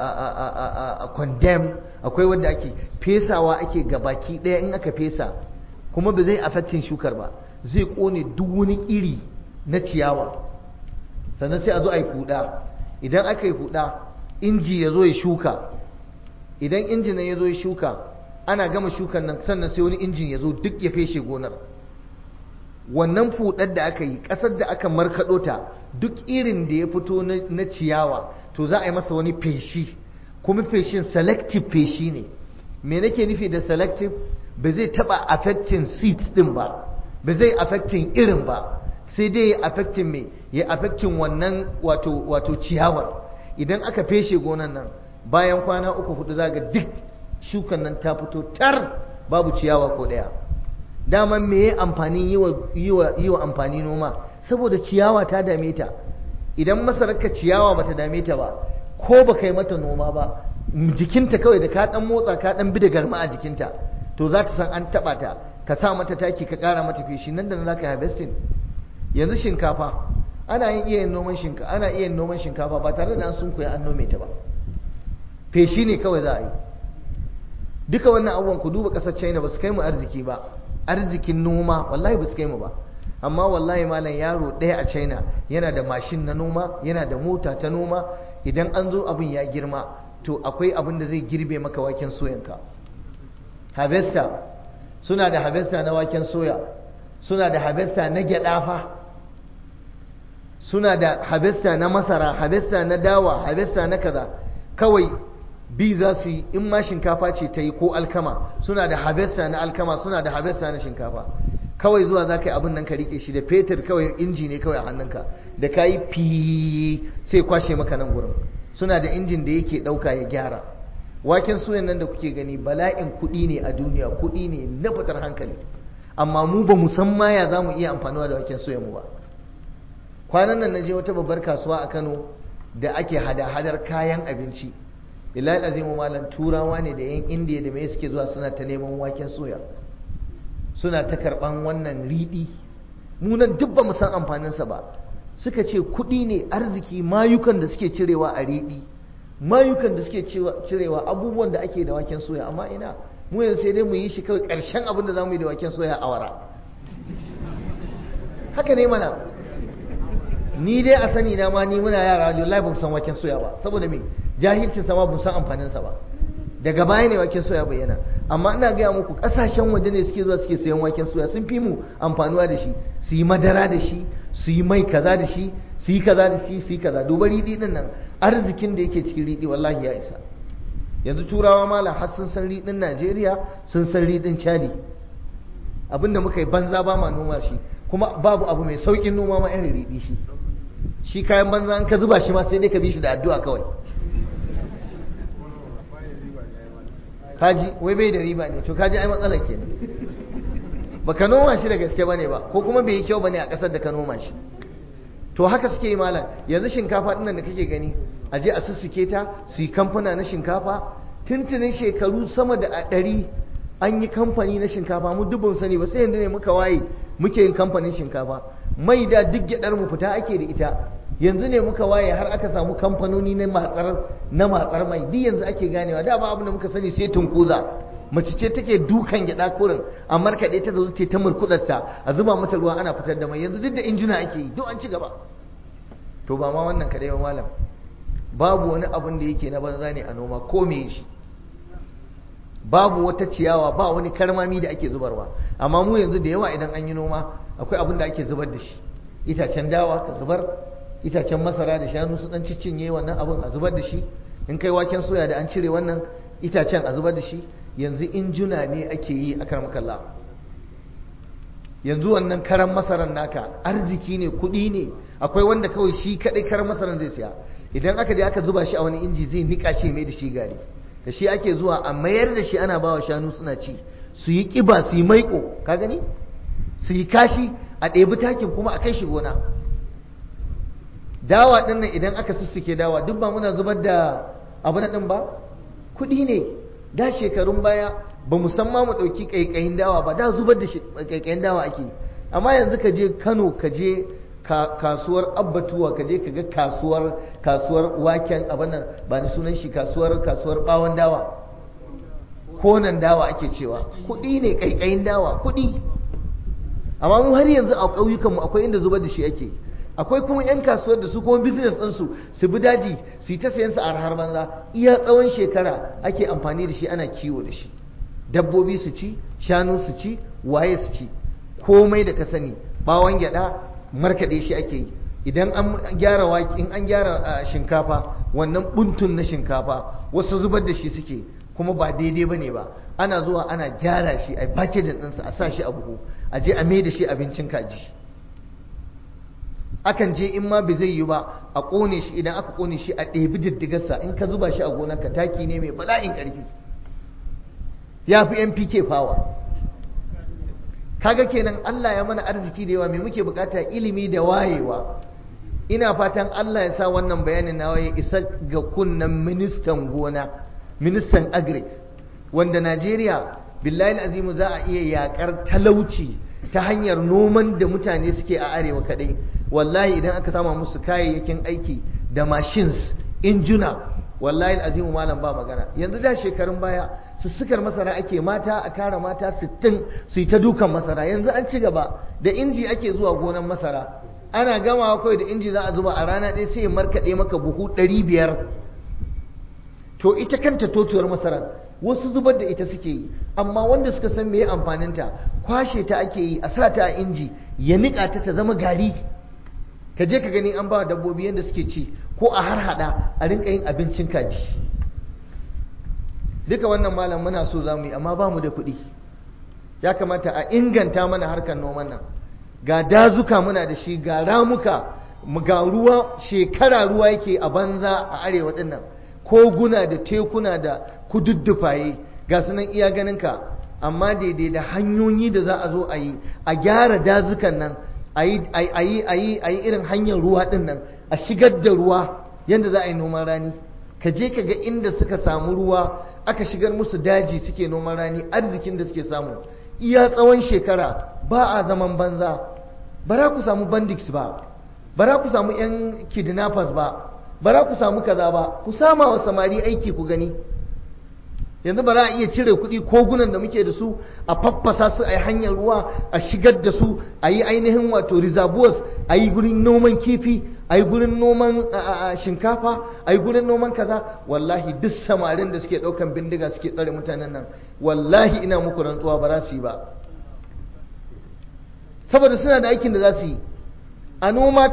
condemn, akwai wadda ake fesawa ake gabaki ɗaya. In aka fesa kuma ba zai affecting shukar ba, zai kone duk wani iri na ciyawa. Sannan sai a zo a yi huɗa. Idan aka yi huɗa, inji ya zo ya shuka. Idan injin ya zo ya shuka, ana gama shukan nan sannan sai wani injin ya zo duk ya feshe gonar. Wannan fuɗar da aka yi, ƙasar da aka markaɗo ta, duk irin da ya fito na ciyawa, to za a yi masa wani feshi, kuma feshin selective feshi ne. Me nake nufi da selective? Ba zai taɓa affecting seeds ɗin ba, ba zai affecting irin ba, sai dai ya affecting me, ya affecting wannan wato ciyawar. Idan aka feshe gonan nan, bayan kwana 3-4 za ga duk shukan nan ta fito tar, babu ciyawa ko ɗaya. Daman me ya amfani yi wa amfani noma? Saboda ciyawa ta dame ta. Idan masararka ciyawa bata dame ta ba, ko ba kai mata noma ba, jikinta kawai da ka dan motsa ka dan bi da garma a jikinta, to za ta san an taba ta, ka sa mata taki ka kara mata feshi, nan da nan zaka harvesting. Yanzu shinkafa ana iya yin noman shinkafa ba tare da an sunkuya an nome ta ba, feshi ne kawai za a yi. Duka wannan abubuwan ku duba ƙasar China, ba su kai mu arziki ba, arzikin noma wallahi ba su kai mu ba. Amma wallahi malam yaro ɗaya a China yana da mashin na noma, yana da mota ta noma. Idan an zo abin ya girma, to akwai abin da zai girbe maka waken soyanka. Harvester, suna da harvester na waken soya, suna da harvester na gyaɗa fa, suna da harvester na masara, harvester na dawa, harvester na kaza. Kawai bi za su yi, in ma shinkafa ce ta yi ko alkama, suna da harvester na alkama, suna da harvester na shinkafa. Kawai zuwa za ka yi abin nan ka rike shi da fetur, kawai inji ne kawai a hannunka, da ka yi fi sai kwashe maka nan gurin. Suna da injin da yake ɗauka ya gyara. Waken soyan nan da kuke gani bala'in kuɗi ne a duniya, kuɗi ne na fitar hankali. amma mu ba mu san ma ya za mu iya amfanuwa da waken soya mu ba. Kwanan nan na je wata babbar kasuwa a Kano da ake hada-hadar kayan abinci, billahi azimu malam, turawa ne da yan indiya da mai suke zuwa suna ta neman waken soya, suna ta karban wannan riɗi. Mu nan duk ba mu san amfaninsa ba. Suka ce kuɗi ne, arziki, mayukan da suke cirewa a riɗi, mayukan da suke cirewa abubuwan da ake da waken soya. Amma ina, mu yanzu sai dai mu yi shi kawai, ƙarshen abin da za mu yi da waken soya awara. Haka ne mana. Ni dai a sani na ma, ni muna yara wallahi ba mu san waken soya ba, saboda me, jahilcin sa ma ba mu san amfanin sa ba. Daga baya ne waken soya bayyana. Amma ina gaya muku, kasashen waje ne suke zuwa suke sayan waken soya, sun fi mu amfanuwa da shi, su yi madara da shi, su yi mai kaza da shi, su yi kaza da shi, su yi kaza. Duba riɗi din nan, arzikin da yake cikin riɗi wallahi ya isa. Yanzu turawa mala har sun san riɗin Najeriya, sun san riɗin Chadi. Abinda muka yi banza ba ma noma shi, kuma babu abu mai saukin noma ma irin riɗi shi. Shi kayan banza an ka zuba shi ma sai dai ka bi shi da addu'a kawai. Kaji wai bai da riba ne, to kaji ai matsalar kenan. Baka noma shi da gaske bane ba, ko kuma bai yi kyau bane a ƙasar da ka noma shi. To haka suke yi malam. Yanzu shinkafa ɗin nan da kake gani, a je a sussuke ta, su yi kamfuna na shinkafa. Tuntunin shekaru sama da 100 an yi kamfani na shinkafa, mu duk bamu sani ba, sai yanzu ne muka waye muke yin kamfanin shinkafa. Mai da duk gyaɗar mu fita ake da ita, yanzu ne muka waye har aka samu kamfanoni na matsar mai. Duk yanzu ake ganewa, da ba abin da muka sani sai tunkuza. Mace ce take dukan gyaɗa kurin, a markaɗe ta zo ta murkudarsa, a zuba mata ruwa ana fitar da mai. Yanzu duk da injina ake yi, duk an ci gaba. To ba ma wannan kaɗai ba malam, babu wani abin da yake na banza ne a noma, ko me shi. Babu wata ciyawa, ba wani karmami da ake zubarwa. Amma mu yanzu da yawa idan an yi noma akwai abin da ake zubar da shi. Itacen dawa ka zubar, itacen masara da shanu su dan ciccinye wannan abin a zubar da shi. In kai waken soya da an cire wannan itacen a zubar da shi. Yanzu injuna ne ake yi a karmakalla. Yanzu wannan karan masaran naka arziki ne, kuɗi ne. Akwai wanda kawai shi kaɗai karan masaran zai siya. Idan aka je aka zuba shi a wani inji zai nika shi mai da shi gari. Da shi ake zuwa a mayar da shi ana bawa shanu suna ci, su yi ƙiba, su yi maiƙo, ka gani, su yi kashi, a ɗebi takin kuma a kai shi gona. Dawa ɗin nan idan aka sussuke dawa, duk ba muna zubar da abu na ɗin ba, kuɗi ne. Da shekarun baya ba musamman mu ɗauki ƙaiƙayin dawa ba, da zubar da ƙaiƙayin dawa ake. Amma yanzu ka je Kano, ka je kasuwar Abbatuwa, ka je ka ga kasuwar waken abin nan, ba ni sunan shi, kasuwar bawon dawa, konan dawa ake cewa. Kuɗi ne ƙaiƙayin dawa, kuɗi. Amma mu har yanzu a ƙauyukanmu akwai inda zubar da shi ake. Akwai kuma 'yan kasuwar da su kuma business ɗinsu su bi daji su yi ta sayan sa a har banza, iya tsawon shekara ake amfani da shi, ana kiwo da shi. Dabbobi su ci, shanu su ci, waye su ci, komai da ka sani. Bawon gyaɗa markaɗe shi ake yi. Idan an gyara in an gyara shinkafa, wannan buntun na shinkafa wasu zubar da shi suke, kuma ba daidai ba ne ba. Ana zuwa ana gyara shi, a packaging ɗinsa, a sa shi a buhu, a je a mai da shi abincin kaji. Akan je in ma bai zai yi ba a ƙone shi, idan aka ƙone shi a ɗebi diddigarsa, in ka zuba shi a gona ka taki ne mai bala'in ƙarfi, ya fi NPK power. Kaga kenan Allah ya mana arziki da yawa, mai muke bukata? Ilimi da wayewa. Ina fatan Allah ya sa wannan bayanin nawa ya isa ga kunnan ministan gona, ministan agri, wanda Najeriya billahi azimu za a iya yakar talauci ta hanyar noman da mutane suke a arewa kadai. Wallahi idan aka sama musu kayayyakin aiki da machines, injuna, wallahi azimu malam ba magana. Yanzu da shekarun baya sussukar masara ake, mata a tara mata 60 su yi ta dukan masara. Yanzu an ci gaba, da inji ake zuwa gonan masara, ana gamawa kawai da inji za a zuba a rana ɗaya sai ya markaɗe maka buhu 500. To ita kanta totuwar masara wasu zubar da ita suke yi, amma wanda suka san meye amfaninta kwashe ta ake yi, a sa ta a inji ya niƙa ta zama gari. Ka je ka gani an ba dabbobi yadda suke ci, ko a har hada a rinka yin abincin kaji. Duka wannan malam muna so za mu yi, amma ba mu da kuɗi. Ya kamata a inganta mana harkar noman nan. Ga dazuka muna da shi, ga ramuka, ga ruwa, shekara ruwa yake a banza a arewa ɗin nan. Koguna da tekuna da kududdufaye ga sunan iya ganinka. amma daidai da hanyoyi da za a zo a yi a gyara dazukan nan a yi irin hanyar ruwa din nan a shigar da ruwa yadda za a yi noman rani. ka je ka ga inda suka samu ruwa aka shigar musu daji suke noman rani, arzikin da suke samu iya tsawon shekara ba a zaman banza. Bara ku samu bandits ba, bara ku samu 'yan kidnappers ba, bara ku samu kaza ba. Ku sama wa samari aiki ku gani. Yanzu bara a iya cire kuɗi kogunan da muke da su a faffasa su a yi hanyar ruwa a shigar da su a yi ainihin wato reservoirs, a yi gurin noman kifi, a yi gurin noman shinkafa, a yi gurin noman kaza. Wallahi duk samarin da suke ɗaukan bindiga suke tsare mutanen nan, wallahi ina muku rantsuwa ba za su yi ba, saboda suna da aikin da za su yi. A noma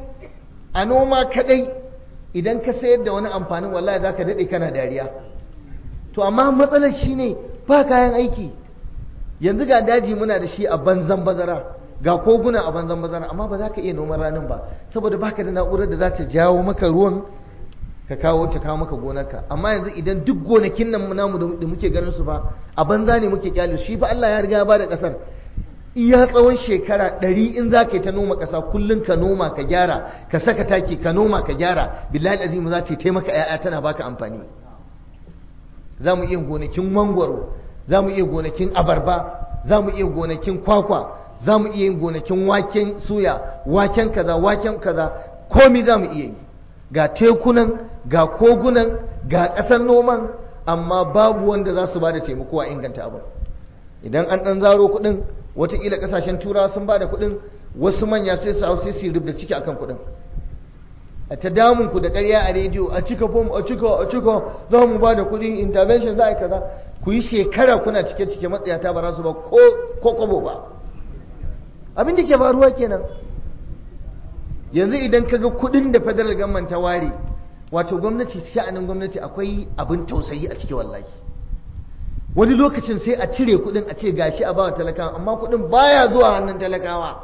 kadai idan ka sayar da wani amfanin wallahi za ka daɗe kana dariya. To amma matsalar shi ne ba kayan aiki. Yanzu ga daji muna da shi a banzan bazara, ga koguna a banzan bazara, amma ba za ka iya noman ranin ba saboda baka da na'urar da za ta jawo maka ruwan ta kawo maka gonarka. Amma yanzu idan duk gonakin nan namu da muke ganin su ba a banza ne muke kyale shi fa Allah ya riga ya bada kasar iya tsawon shekara 100 in za ka yi ta noma ƙasa kullum ka noma ka gyara ka saka taki ka noma ka gyara, billahi azim za ta taimaka ‘ya'ya tana baka amfani. Za mu iya gonakin mangwaro, za mu iya gonakin abarba, za mu iya gonakin kwakwa, za mu iya yin gonakin waken suya, waken kaza, komi za mu iya yi. Ga tekunan, ga kogunan, ga ƙasar noman, amma babu wanda za su ba da taimako a inganta abin. Idan an ɗan zaro kuɗin, wataƙila ƙasashen turawa sun ba da kuɗin, wasu manya sai su hau sai su rubda ciki akan kuɗin. A ta damun ku da ƙarya a rediyo, a cika fom, a cika za mu ba da kuɗi, intervention za a yi kaza. Ku yi shekara kuna cike matsayata ba za su ba ko kwabo ba. Abin da ke faruwa kenan. Yanzu idan ka ga kuɗin da federal government ta ware, wato gwamnati, sha'anin gwamnati akwai abin tausayi a ciki wallahi. Wani lokacin sai a cire kuɗin a ce gashi a bawa talakawa, amma kuɗin baya zuwa hannun talakawa.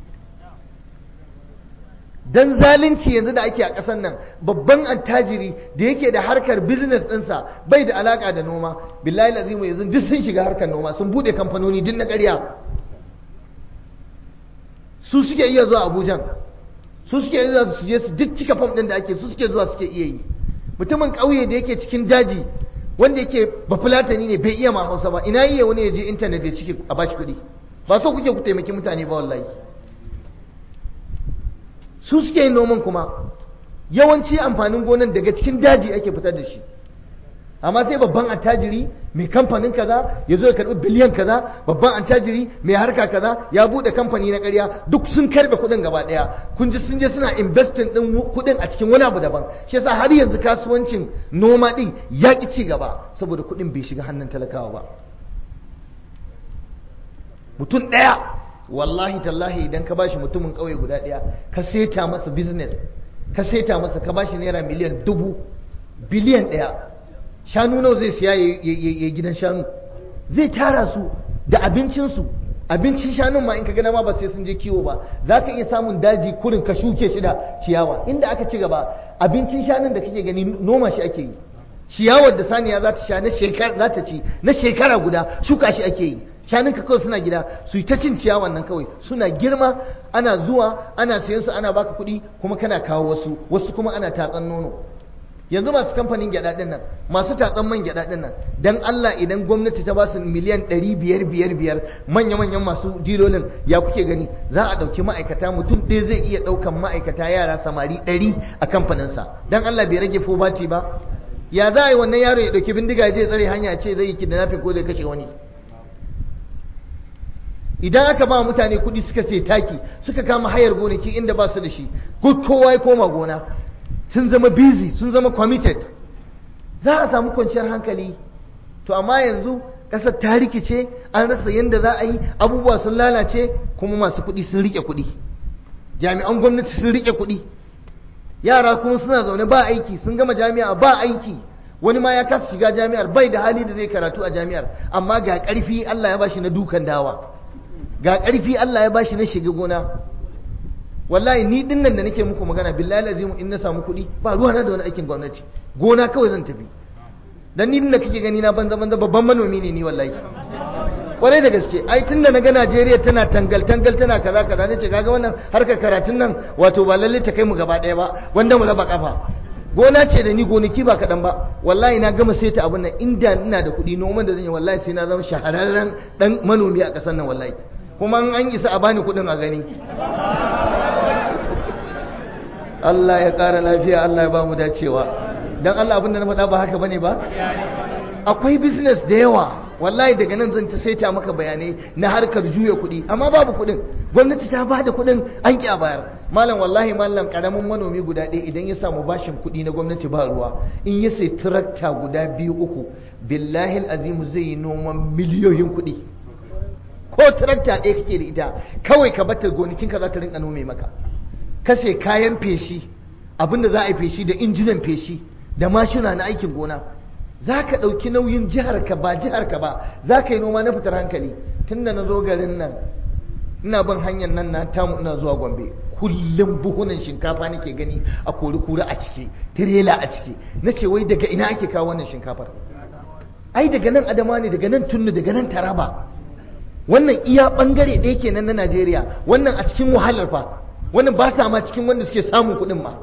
Dan zalunci yanzu da ake a ƙasar nan, babban attajiri da yake da harkar business ɗinsa bai da alaka da noma, billahi lazimu yanzu duk sun shiga harkar noma, sun bude kamfanoni duk na ƙarya. Su suke iya zuwa Abuja, su suke iya zuwa su je su duk cika fam ɗin da ake, su suke zuwa suke iya yi. Mutumin ƙauye da yake cikin daji wanda yake bafulatani ne bai iya ma Hausa ba, ina iya wani ya je intanet ya cike a bashi kuɗi. Ba so kuke ku taimaki mutane ba wallahi. Su suke yin noman kuma yawanci amfanin gonan daga cikin daji ake fitar da shi, amma sai babban attajiri mai kamfanin kaza ya zo ya karbi biliyan kaza, babban attajiri mai harka kaza ya bude kamfani na ƙarya, duk sun karbe kuɗin gaba ɗaya. Kun ji sun je suna investing ɗin kuɗin a cikin wani abu daban. Shi yasa har yanzu kasuwancin noma ɗin ya ƙi ci gaba saboda kuɗin bai shiga hannun talakawa ba. Mutum ɗaya wallahi tallahi idan ka bashi mutumin ƙauye guda ɗaya ka seta masa business, ka seta masa ka bashi naira miliyan 1000 biliyan 1, shanu nawa zai siya ya gidan shanu, zai tara su da abincinsu. Abincin shanun ma in ka gana ma ba sai sun je kiwo ba, za ka iya samun daji kurin ka shuke shi da ciyawa. Inda aka ci gaba abincin shanun da kake gani noma shi ake yi, ciyawar da saniya za ta sha za ta ci na shekara guda shuka shi ake yi. Shanunka kawai suna gida su yi ta cin ciyawan nan kawai, suna girma, ana zuwa ana sayan su ana baka kuɗi kuma kana kawo wasu kuma ana tatsan nono. Yanzu masu kamfanin gyaɗa ɗin nan, masu tatsan man gyaɗa ɗin nan, dan Allah idan gwamnati ta ba su miliyan 500 manya-manyan masu dilolin, ya kuke gani za a ɗauki ma'aikata, mutum ɗaya zai iya ɗaukan ma'aikata yara samari 100 a kamfaninsa. Dan Allah bai rage fobati ba? Ya za a yi wannan yaro ya ɗauki bindiga ya je tsare hanya ce zai yi kidnapping ko zai kashe wani? Idan aka ba mutane kuɗi suka sai taki, suka kama hayar gonaki inda ba su da shi, kowa ya koma gona, sun zama busy, sun zama committed, za a samu kwanciyar hankali. To amma yanzu ƙasar ta rikice, an rasa yadda za a yi, abubuwa sun lalace, kuma masu kuɗi sun rike kuɗi, jami'an gwamnati sun rike kuɗi, yara kuma suna zaune ba aiki, sun gama jami'a ba aiki, wani ma ya kasa shiga jami'ar, bai da hali da zai karatu a jami'ar, amma ga ƙarfi Allah ya bashi na dukan dawa, ga ƙarfi Allah ya bashi na shiga gona. Wallahi ni dinnan da nake muku magana billahi lazimu in na samu kuɗi ba ruwa na da wani aikin gwamnati, gona kawai zan tafi. Dan ni dinnan kake gani na banza babban manomi ne ni wallahi. kwarai da gaske. Ai tunda naga Najeriya tana tangal tana kaza kaza nace kaga wannan harkar karatun nan wato ba lalle ta kai mu gaba daya ba, wanda mu raba kafa. Gona ce da ni, gonaki ba kadan ba, wallahi na gama saita abun nan. Inda ina da kuɗi noman da zan yi wallahi sai na zama shahararren dan manomi a ƙasar nan wallahi, kuma an isa a bani kuɗin a gani. Allah ya ƙara lafiya, Allah ya ba mu dacewa. Dan Allah abin da na faɗa ba haka bane ba? Akwai business da yawa wallahi, daga nan zan ta saita maka bayanai na harkar juya kuɗi, amma babu kuɗin. Gwamnati ta bada kuɗin an ƙi a bayar. Malam wallahi malam, ƙaramin manomi guda ɗaya idan ya samu bashin kuɗi na gwamnati ba ruwa, in ya sai tirakta guda 2-3 billahi azimu zai yi noman miliyoyin kuɗi. Ko tirakta ɗaya kake da ita kawai ka bata gonakinka za ta rinka nome maka. Kashe kayan feshi, abinda za a yi feshi da injinan feshi da mashina na aikin gona, za ka ɗauki nauyin jiharka ba za ka yi noma na fitar hankali. Tun da na zo garin nan ina bin hanyar nan na tamu ina zuwa Gombe, kullum buhunan shinkafa nake gani a kura a ciki, tirela a ciki. Na ce wai daga ina ake kawo wannan shinkafar? Ai daga nan Adama ne, daga nan Tunnu, daga nan Taraba. Wannan iya bangare ɗaya kenan na Najeriya, wannan a cikin wahalar fa, wannan ba sa ma cikin wanda suke samun kuɗin ma.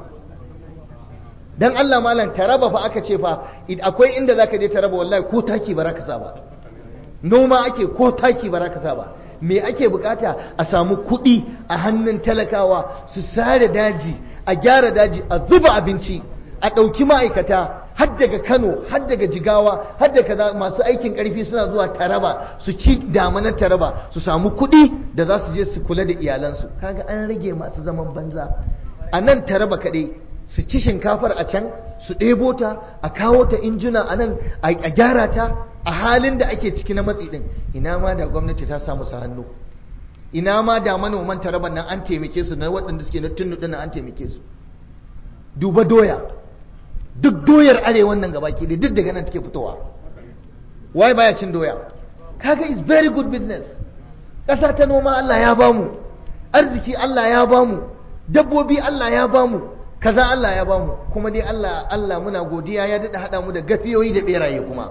Dan Allah malam, Taraba fa aka ce fa akwai inda zaka je Taraba wallahi ko taki ba ka sa ba, noma ake ko taki ba ka sa ba. Me ake bukata? A samu kuɗi a hannun talakawa, su sare daji, a gyara daji, a zuba abinci, a ɗauki ma'aikata har daga Kano, har daga Jigawa, har da kaza, masu aikin ƙarfi suna zuwa Taraba su ci damanar Taraba, su samu kuɗi da za su je su kula da iyalansu. Kaga an rage masu zaman banza. A nan Taraba kaɗai su ci shinkafar a can, su ɗebo ta, a kawo ta injuna a nan, a gyara ta a halin da ake ciki na matsi ɗin. Ina ma da gwamnati ta samu su hannu, ina ma da manoman Taraban nan an taimake su, na waɗanda suke na Tunnu ɗin an taimake su. Duba doya, duk doyar arewan nan gabaki da duk daga nan take fitowa. Why baya cin doya? Kaga is very good business. Ƙasa ta noma Allah ya bamu, arziki Allah ya bamu, dabbobi Allah ya bamu, kaza Allah ya bamu, kuma dai Allah muna godiya ya daɗa haɗa mu da gafiyoyi da ɓeraye kuma.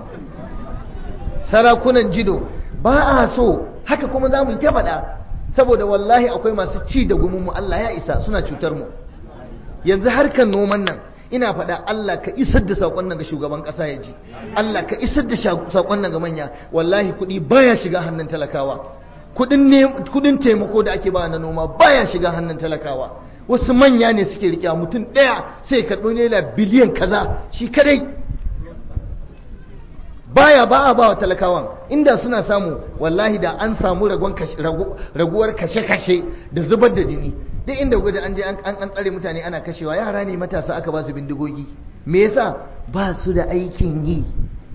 Sarakunan jido ba a so haka, kuma za mu yi ta faɗa, saboda wallahi akwai masu ci da gumin mu, Allah ya isa, suna cutar mu. Yanzu harkar noman nan ina faɗa, Allah ka isar da saƙon nan ga shugaban ƙasa ya ji, Allah ka isar da saƙon nan ga manya. Wallahi kuɗi baya shiga hannun talakawa, kuɗin taimako da ake ba na noma baya shiga hannun talakawa. Wasu manya ne suke riƙe, mutum ɗaya sai karɓi naira biliyan kaza shi kadai, ba a ba wa talakawan. Inda suna samu wallahi da an samu raguwar kashe-kashe da zubar da jini. Duk inda gwaje an je an tsare mutane ana kashewa, yara ne matasa aka ba su bindigogi. Me yasa? Ba su da aikin yi,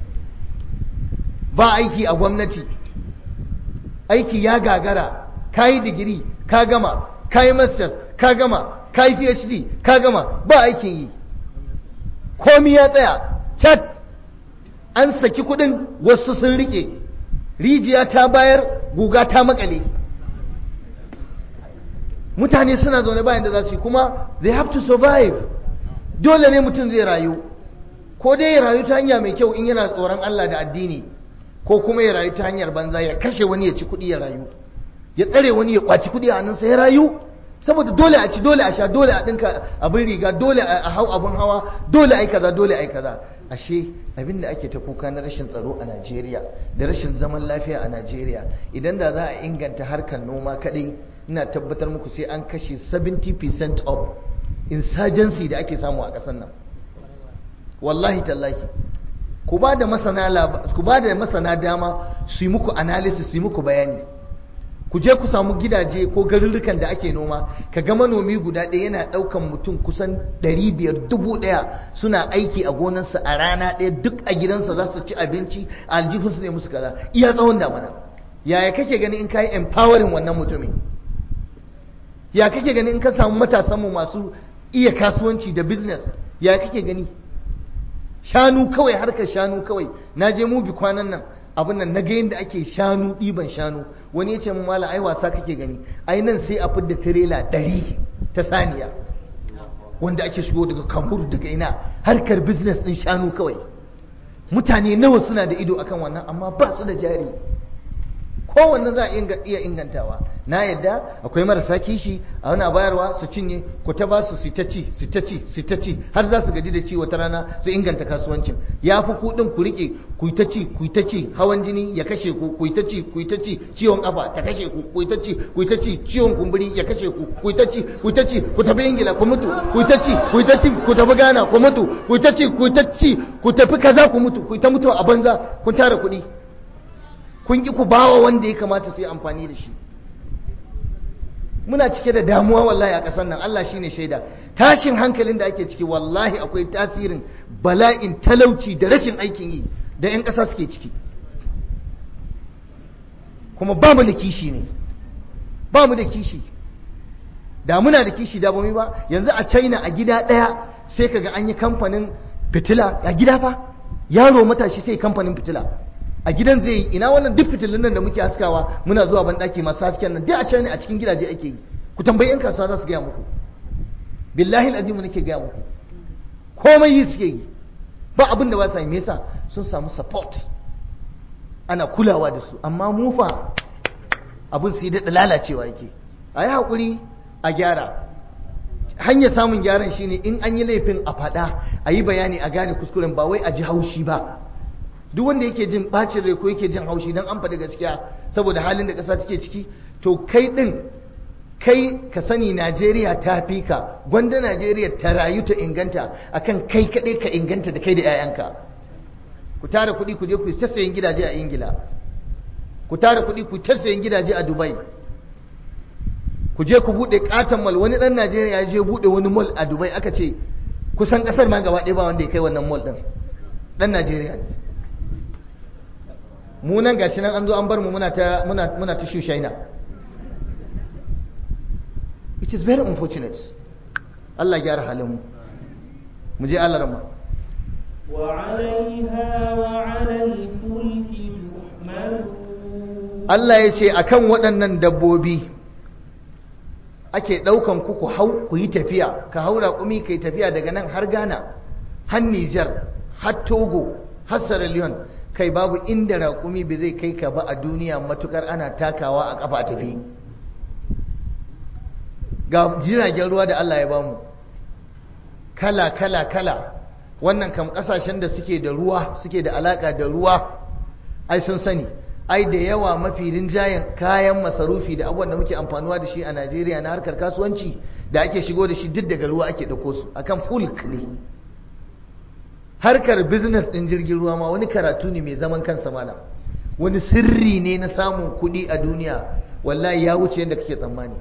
ba aiki a gwamnati, aiki ya gagara. Kayi digiri ka gama, kayi masters ka gama, kayi PhD ka gama, ba aikin yi, komi ya tsaya chat. An saki kudin, wasu sun rike, rijiya ta bayar, guga ta makale. Mutane suna zaune bayan da za su yi, kuma they have to survive. Dole ne mutum zai rayu, ko dai ya rayu ta hanya mai kyau in yana tsoron Allah da addini, ko kuma ya rayu ta hanyar banza, ya kashe wani ya ci kudi ya rayu, ya tsare wani ya kwaci kudi a hannunsa ya rayu. Saboda dole a ci, dole a sha, dole a dinka abin riga, dole a hau abin hawa, dole a yi kaza, dole a yi kaza. Ashe abin da ake ta kuka na rashin tsaro a Najeriya da rashin zaman lafiya a Najeriya, idan da za a inganta harkar noma kadai, ina tabbatar muku sai an kashe 70% of insurgency da ake samu a ƙasar nan. Wallahi tallahi, ku ba da masana dama su yi muku analysis, su yi muku bayani. Ku je ku samu gidaje ko garurrukan da ake noma, ka ga manomi guda ɗaya yana ɗaukan mutum kusan 500,000 suna aiki a gonarsa a rana ɗaya, duk a gidansa za su ci abinci, a aljihunsu ne musu kaza iya tsawon damana. Yaya kake gani in ka yi empowering wannan mutumin? Ya kake gani in ka samu matasanmu masu iya kasuwanci da business? Ya kake gani? Shanu kawai, harkar shanu kawai. Na je Mubi kwanan nan, abin nan na ga yadda ake shanu, ɗiban shanu. Wani ya ce mu mala, ai wasa kake gani, ai nan sai a fidda tirela 100 ta saniya wanda ake shigo daga Kamaru, daga ina. Harkar business ɗin shanu kawai. Mutane nawa suna da ido akan wannan, amma ba su da jari. kowanne za a iya ingantawa. Na yadda akwai marasa kishi a wani bayarwa su cinye, ku ta ba su ta ci har za su gaji da ci wata rana su inganta kasuwancin. Ya fi kuɗin ku riƙe ku ta ci hawan jini ya kashe ku ta ci ciwon ƙafa ta kashe ku ta ci ciwon kumburi ya kashe ku ta ci ku tafi Ingila ku mutu ku ta ci ku tafi Ghana ku mutu ku ta ci ku tafi kaza ku mutu ku ta mutu a banza kun tara kuɗi. Kun ki ku bawa wanda ya kamata su yi amfani da shi. Muna cike da damuwa wallahi a ƙasar nan, Allah shine shaida. Tashin hankalin da ake ciki wallahi akwai tasirin bala'in talauci da rashin aikin yi da 'yan ƙasa suke ciki. Kuma ba mu da kishi ne, ba mu da kishi. Da muna da kishi da bamu ba. Yanzu a China a gida ɗaya sai kaga an yi kamfanin fitila a gida fa, yaro matashi sai kamfanin fitila a gidan zai yi. Ina wannan duk fitilun nan da muke haskawa muna zuwa banɗaki masu hasken nan duk a can ne, a cikin gidaje ake yi. Ku tambayi 'yan kasuwa za su gaya muku, billahi al'azimu nake gaya muku, komai yi suke yi, ba abin da ba sa yi. Me yasa? Sun samu support, ana kulawa da su. Amma mu fa abin su yi daɗa lalacewa yake. A yi haƙuri a gyara. Hanyar samun gyaran shine in an yi laifin a faɗa, a yi bayani, a gane kuskuren, ba wai a ji haushi ba. Duk wanda yake jin bacin rai ko yake jin haushi dan an faɗi gaskiya saboda halin da ƙasa take ciki, to kai ka sani Najeriya ta fi ka, gwanda Najeriya ta rayu ta inganta akan kai kaɗai ka inganta da kai da 'ya'yanka. Ku tara kuɗi ku je ku sassayen gidaje a Ingila, ku tara kuɗi ku sassayen gidaje a Dubai, ku je ku buɗe ƙaton mall. Wani ɗan Najeriya ya je buɗe wani mall a Dubai, aka ce kusan ƙasar ma gaba ɗaya ba wanda ya kai wannan mall ɗin, ɗan Najeriya ne. Mu nan gashi nan an zo an bar mu muna ta shushaina. It is very unfortunate. Allah gyara halin mu. Mu je Allah rama. Allah ya ce akan waɗannan dabbobi ake ɗaukan ku hau ku yi tafiya. Ka haura kumi kai tafiya daga nan har Ghana, har Niger, har Togo, har Sierra Leone. Kai babu inda raƙumi bai zai kai ka ba a duniya matukar ana takawa a ƙafa tafi. Ga jiragen ruwa da Allah ya bamu kala. Wannan kam ƙasashen da suke da ruwa, suke da alaƙa da ruwa, ai sun sani. Ai da yawa mafi rinjayen kayan masarufi da abubuwan da muke amfanuwa da shi a Najeriya na harkar kasuwanci da ake shigo da shi duk daga ruwa ake ɗauko su, akan fulk ne. Harkar business ɗin jirgin ruwa ma wani karatu ne mai zaman kansa malam, wani sirri ne na samun kuɗi a duniya, wallahi ya wuce yadda kake tsammani.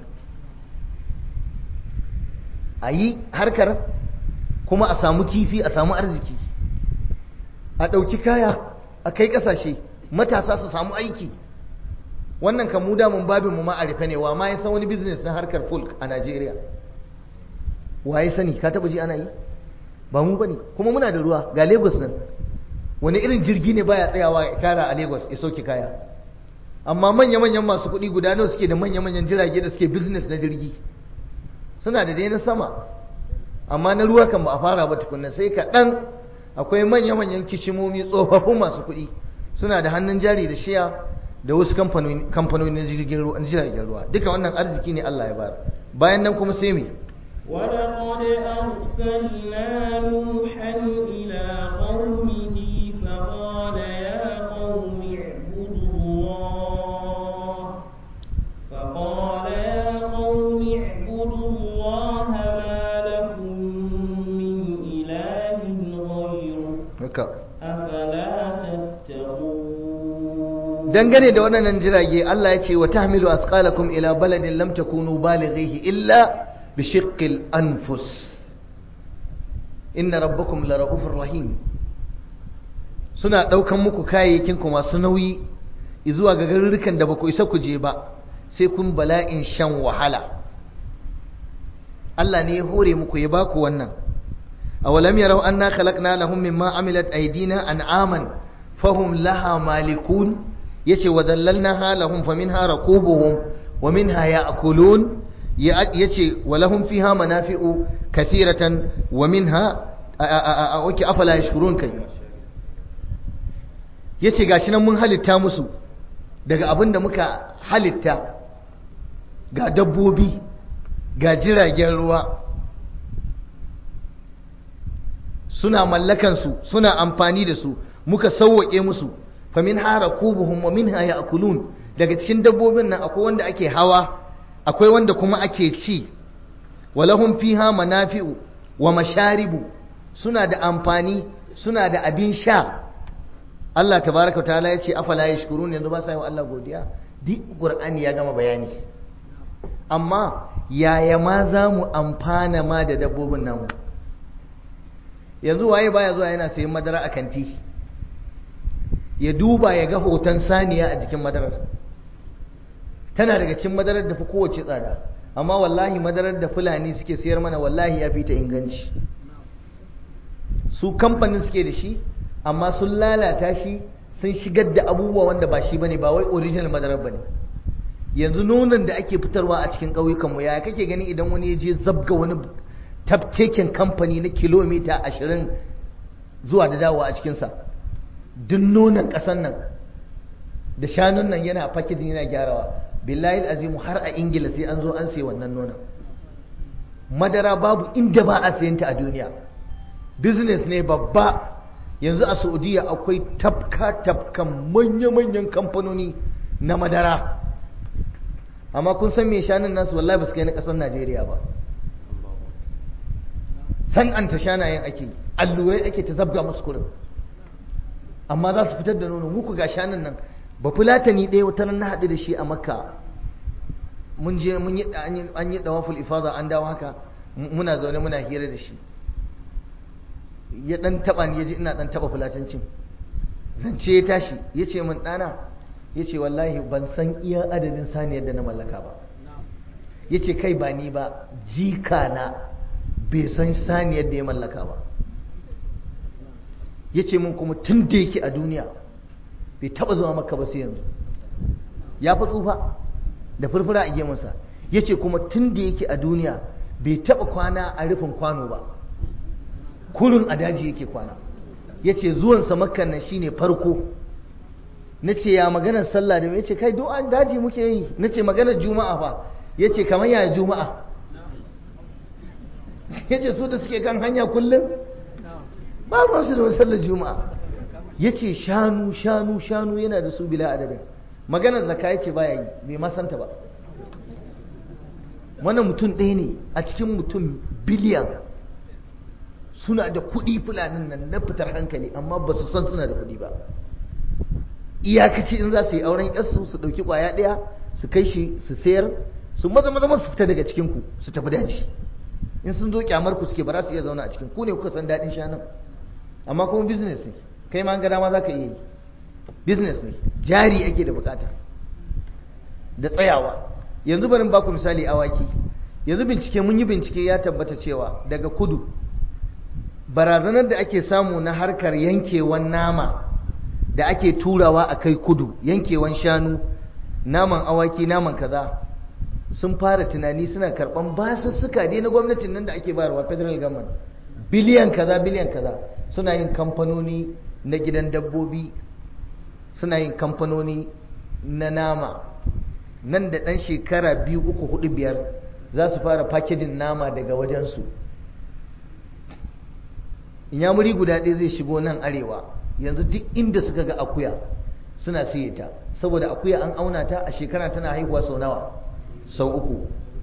A yi harkar kuma a samu kifi, a samu arziki, a ɗauki kaya a kai ƙasashe, matasa su samu aiki. Wannan kan mu damun babin mu ma a rufe ne. Wa ma ya san wani business na harkar folk a Najeriya? Wa ya sani? Ka taba ji ana yi? Ba mu bane. Kuma muna da ruwa ga Lagos nan. Wani irin jirgi ne baya tsayawa ya kara a Lagos ya sauke kaya? Amma manya-manyan masu kuɗi guda nawa suke da manya-manyan jirage da suke business na jirgi? Suna da dai na sama, amma na ruwa kan ba a fara ba tukunna, sai kaɗan. Akwai manya-manyan kishimomi tsofaffin masu kuɗi suna da hannun jari da shiya da wasu kamfanoni na jiragen ruwa. Duka wannan arziki ne Allah ya bayar. Bayan nan kuma sai me? ولقد أرسلنا نوحا إلى قومه فقال يا قوم اعبدوا الله ما لكم من إله غيره أفلا تتقون. dangane da wannan jirage Allah ya ce wa tahmilu athqalakum ila baladin lam takunu balighihi illa بشق الأنفس إن ربكم لرؤوف رحيم. suna ɗaukan muku kayayyakin ku masu nauyi zuwa ga garurukan da baku isa ku je ba sai kun bala'in shan wahala. Allah ne ya hore muku ya baku wannan. awalam yarau anna khalaqna lahum mimma amilat aydina an'aman fahum laha malikun. yace wa zallalnaha lahum faminha raqubuhum wa minha ya'kulun. yace walahum fiha manafi'u kathiratan wa minha afala yashkurun. kai yace gashi nan mun halitta musu daga abin da muka halitta, ga dabbobi, ga jiragen ruwa, suna mallakansu, suna amfani da su, muka sauwaƙe musu. famin hara kubuhum wa minha ya'kulun. Daga cikin dabbobin nan akwai wanda ake hawa, akwai wanda kuma ake ci. walahum fiha manafi'u wa masharibu, suna da amfani, suna da abin sha. Allah tabaraka ta'ala ya ce afala yashkurun, yanzu ba sa yi wa Allah godiya. Duk Qur'ani ya gama bayani, amma yaya ma za mu amfana ma da dabbobin namu? Yanzu waye baya zuwa yana sayan madara a kanti, ya duba ya ga hoton saniya a jikin madarar? Tana daga cikin madarar da fi kowace tsada, amma wallahi madarar da Fulani suke sayar mana wallahi ya fi ta inganci. Su kamfanin suke da shi, amma sun lalata shi, sun shigar da abubuwa wanda ba shi bane, ba wai original madarar bane. Yanzu nonon da ake fitarwa a cikin ƙauyukanmu, yaya kake gani idan wani ya je zabga wani tafkeken kamfani na kilomita 20 zuwa da dawowa a cikinsa? Duk nonon ƙasan nan da shanun nan yana fakijin yana gyarawa. Billahi azimu har a Ingila sai an zo an sayi wannan nonon. Madara babu inda ba a sayanta a duniya. Business ne babba. Yanzu a Saudiya akwai tafkan manya-manyan kamfanoni na madara, amma kun san me shanun nasu wallahi ba su kai na ƙasar Najeriya ba. San an ta shanayen ake, allurai ake ta zabga musu kurin, amma za su fitar da nono. Muku ga shanun nan, ba fulatani ɗaya wata nan na haɗu da shi a Makka. Mun je an yi dawaful ifada, an dawo haka, muna zaune muna hira da shi. Ya dan taba ni, yaji ina dan taba fulatancin, zance ya tashi, yace min ɗana, yace wallahi ban san iya adadin saniyar da na mallaka ba. Yace kai ba ni ba, jika na bai san saniyar da ya mallaka ba. Yace min kuma tun da yake a duniya bai taba zuwa Makka ba sai yanzu. Ya fi tsufa da furfura a gemunsa. Yace kuma tun da yake a duniya bai taba kwana a rufin kwano ba, kurin a daji yake kwana. Yace zuwansa Makka nan shine farko. Nace ya maganar sallah da me? Yace kai du'a daji muke yi. Nace maganar juma'a fa? Yace kamar ya juma'a? Yace su da suke kan hanya kullum ba ba su da wani sallar juma'a. Yace shanu yana da su bila adadin. Maganar zakka yace baya yi, bai ma santa ba. Wannan mutum ɗaya ne a cikin mutum biliyan. Suna da kuɗi Fulanin nan na fitar hankali, amma ba su san suna da kuɗi ba. Iyakaci in za su yi auren yarsu su ɗauki ƙwaya ɗaya su kai shi su sayar, su maza su fita daga cikinku su tafi daji. In sun zo kyamar ku suke, ba za su iya zauna a cikin ku ne kuka san daɗin shanun. Amma kuma business ne, kai ma an ga dama za ka iya yi. Business ne, jari ake da bukata da tsayawa. Yanzu bari ba ku misali awaki. Yanzu mun yi bincike ya tabbata cewa daga kudu barazanar da ake samu na harkar yankewan nama da ake turawa a kai kudu, yankewan shanu, naman awaki, naman kaza, sun fara tunani suna karban basussuka dai na gwamnatin nan da ake bayarwa, federal government, biliyan kaza suna yin kamfanoni na gidan dabbobi, suna yin kamfanoni na nama. Nan da ɗan shekara 2, 3, 4, 5 za su fara packaging nama daga wajensu. Inyamuri guda ɗaya zai shigo nan arewa, yanzu duk inda suka ga akuya suna siye ta, saboda akuya an auna ta a shekara tana haihuwa sau nawa? Sau 3,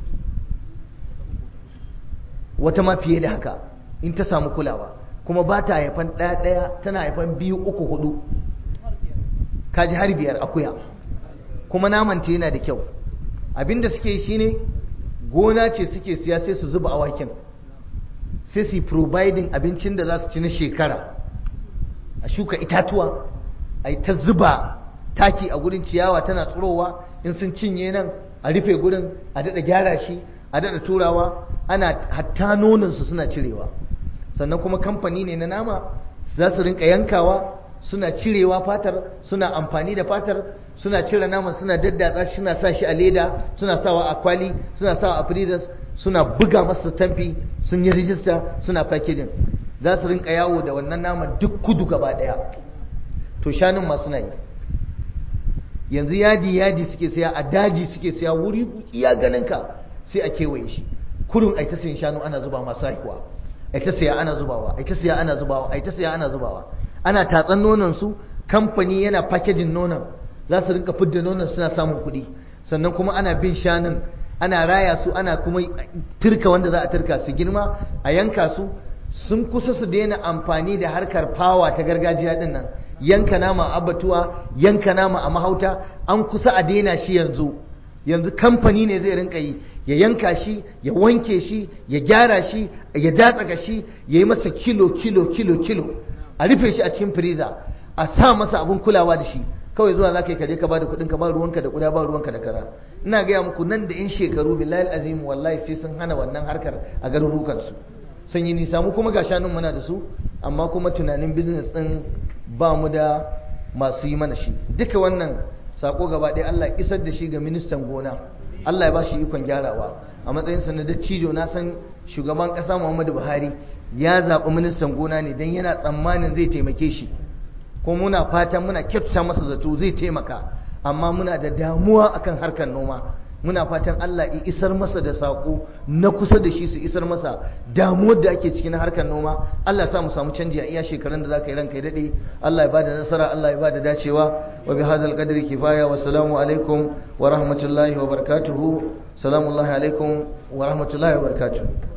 wata ma fiye da haka in ta samu kulawa, kuma ba ta haifan ɗaya, tana haifan 2, 3, 4, kaji har 5 akuya, kuma namanta yana da kyau. Abinda suke yi shine gona ce suke siya, sai su zuba awakin, sai su yi providing abincin da za su ci na shekara, a shuka itatuwa, a yi ta zuba taki a gurin, ciyawa tana tsirowa, in sun cinye nan a rufe gurin, a daɗa gyara shi, a daɗa turawa, ana hatta nonansu suna cirewa. Sannan kuma kamfani ne na nama, za su rinka yankawa, suna cirewa fatar, suna amfani da fatar, suna cire naman, suna daddatsa shi, suna sa shi a leda, suna sawa a kwali, suna sawa a freezers, suna buga masa tamfi, sun yi rijista, suna packaging. Za su rinka yawo da wannan naman duk kudu gaba daya. To shanun ma suna yi. yanzu yadi suke saya a daji suke saya wuri iya ganinka sai a kewaye shi kurun ai ta sayan shanu ana zuba masu haihuwa ai ta saya ana zubawa ai ta saya ana zubawa ai ta saya ana zubawa ana tatsan nonon su kamfani yana packaging nonon za su rinka fidda nonon suna samun kuɗi sannan kuma ana bin shanun ana raya su ana kuma turka wanda za a turka su girma a yanka su sun kusa su daina amfani da harkar fawa ta gargajiya din nan yanka nama a abatuwa yanka nama a mahauta an kusa a daina shi yanzu kamfani ne zai rinka yi ya yanka shi ya wanke shi ya gyara shi ya datsa shi ya yi masa kilo a rufe shi a cikin firiza a sa masa abun kulawa da shi kawai zuwa za ka yi kaje ka ba da kuɗin ka ba ruwanka da kuda ba ruwanka da kaza ina gaya muku nan da in shekaru billahi azim wallahi sai sun hana wannan harkar a garurukansu sun yi nisa mu kuma ga shanun muna da su amma kuma tunanin business din ba mu da masu yi mana shi duka wannan sako gaba ɗaya Allah isar da shi ga ministan gona Allah ya ba shi ikon gyarawa a matsayin sa na dattijo na san shugaban ƙasa Muhammadu Buhari ya zaɓi ministan gona ne don yana tsammanin zai taimake shi kuma muna fatan muna kyauta masa zato zai taimaka amma muna da damuwa akan harkar noma muna fatan Allah ya isar masa da sako na kusa da shi su isar masa damuwar da ake cikin harkar noma Allah ya sa mu samu canji a iya shekarun da zaka yi ranka ya dade Allah ya bada nasara Allah ya bada dacewa wa bi hadzal qadri kifaya wa salamu alaikum wa rahmatullahi wa barakatuhu salamu alaikum wa rahmatullahi wa barakatuhu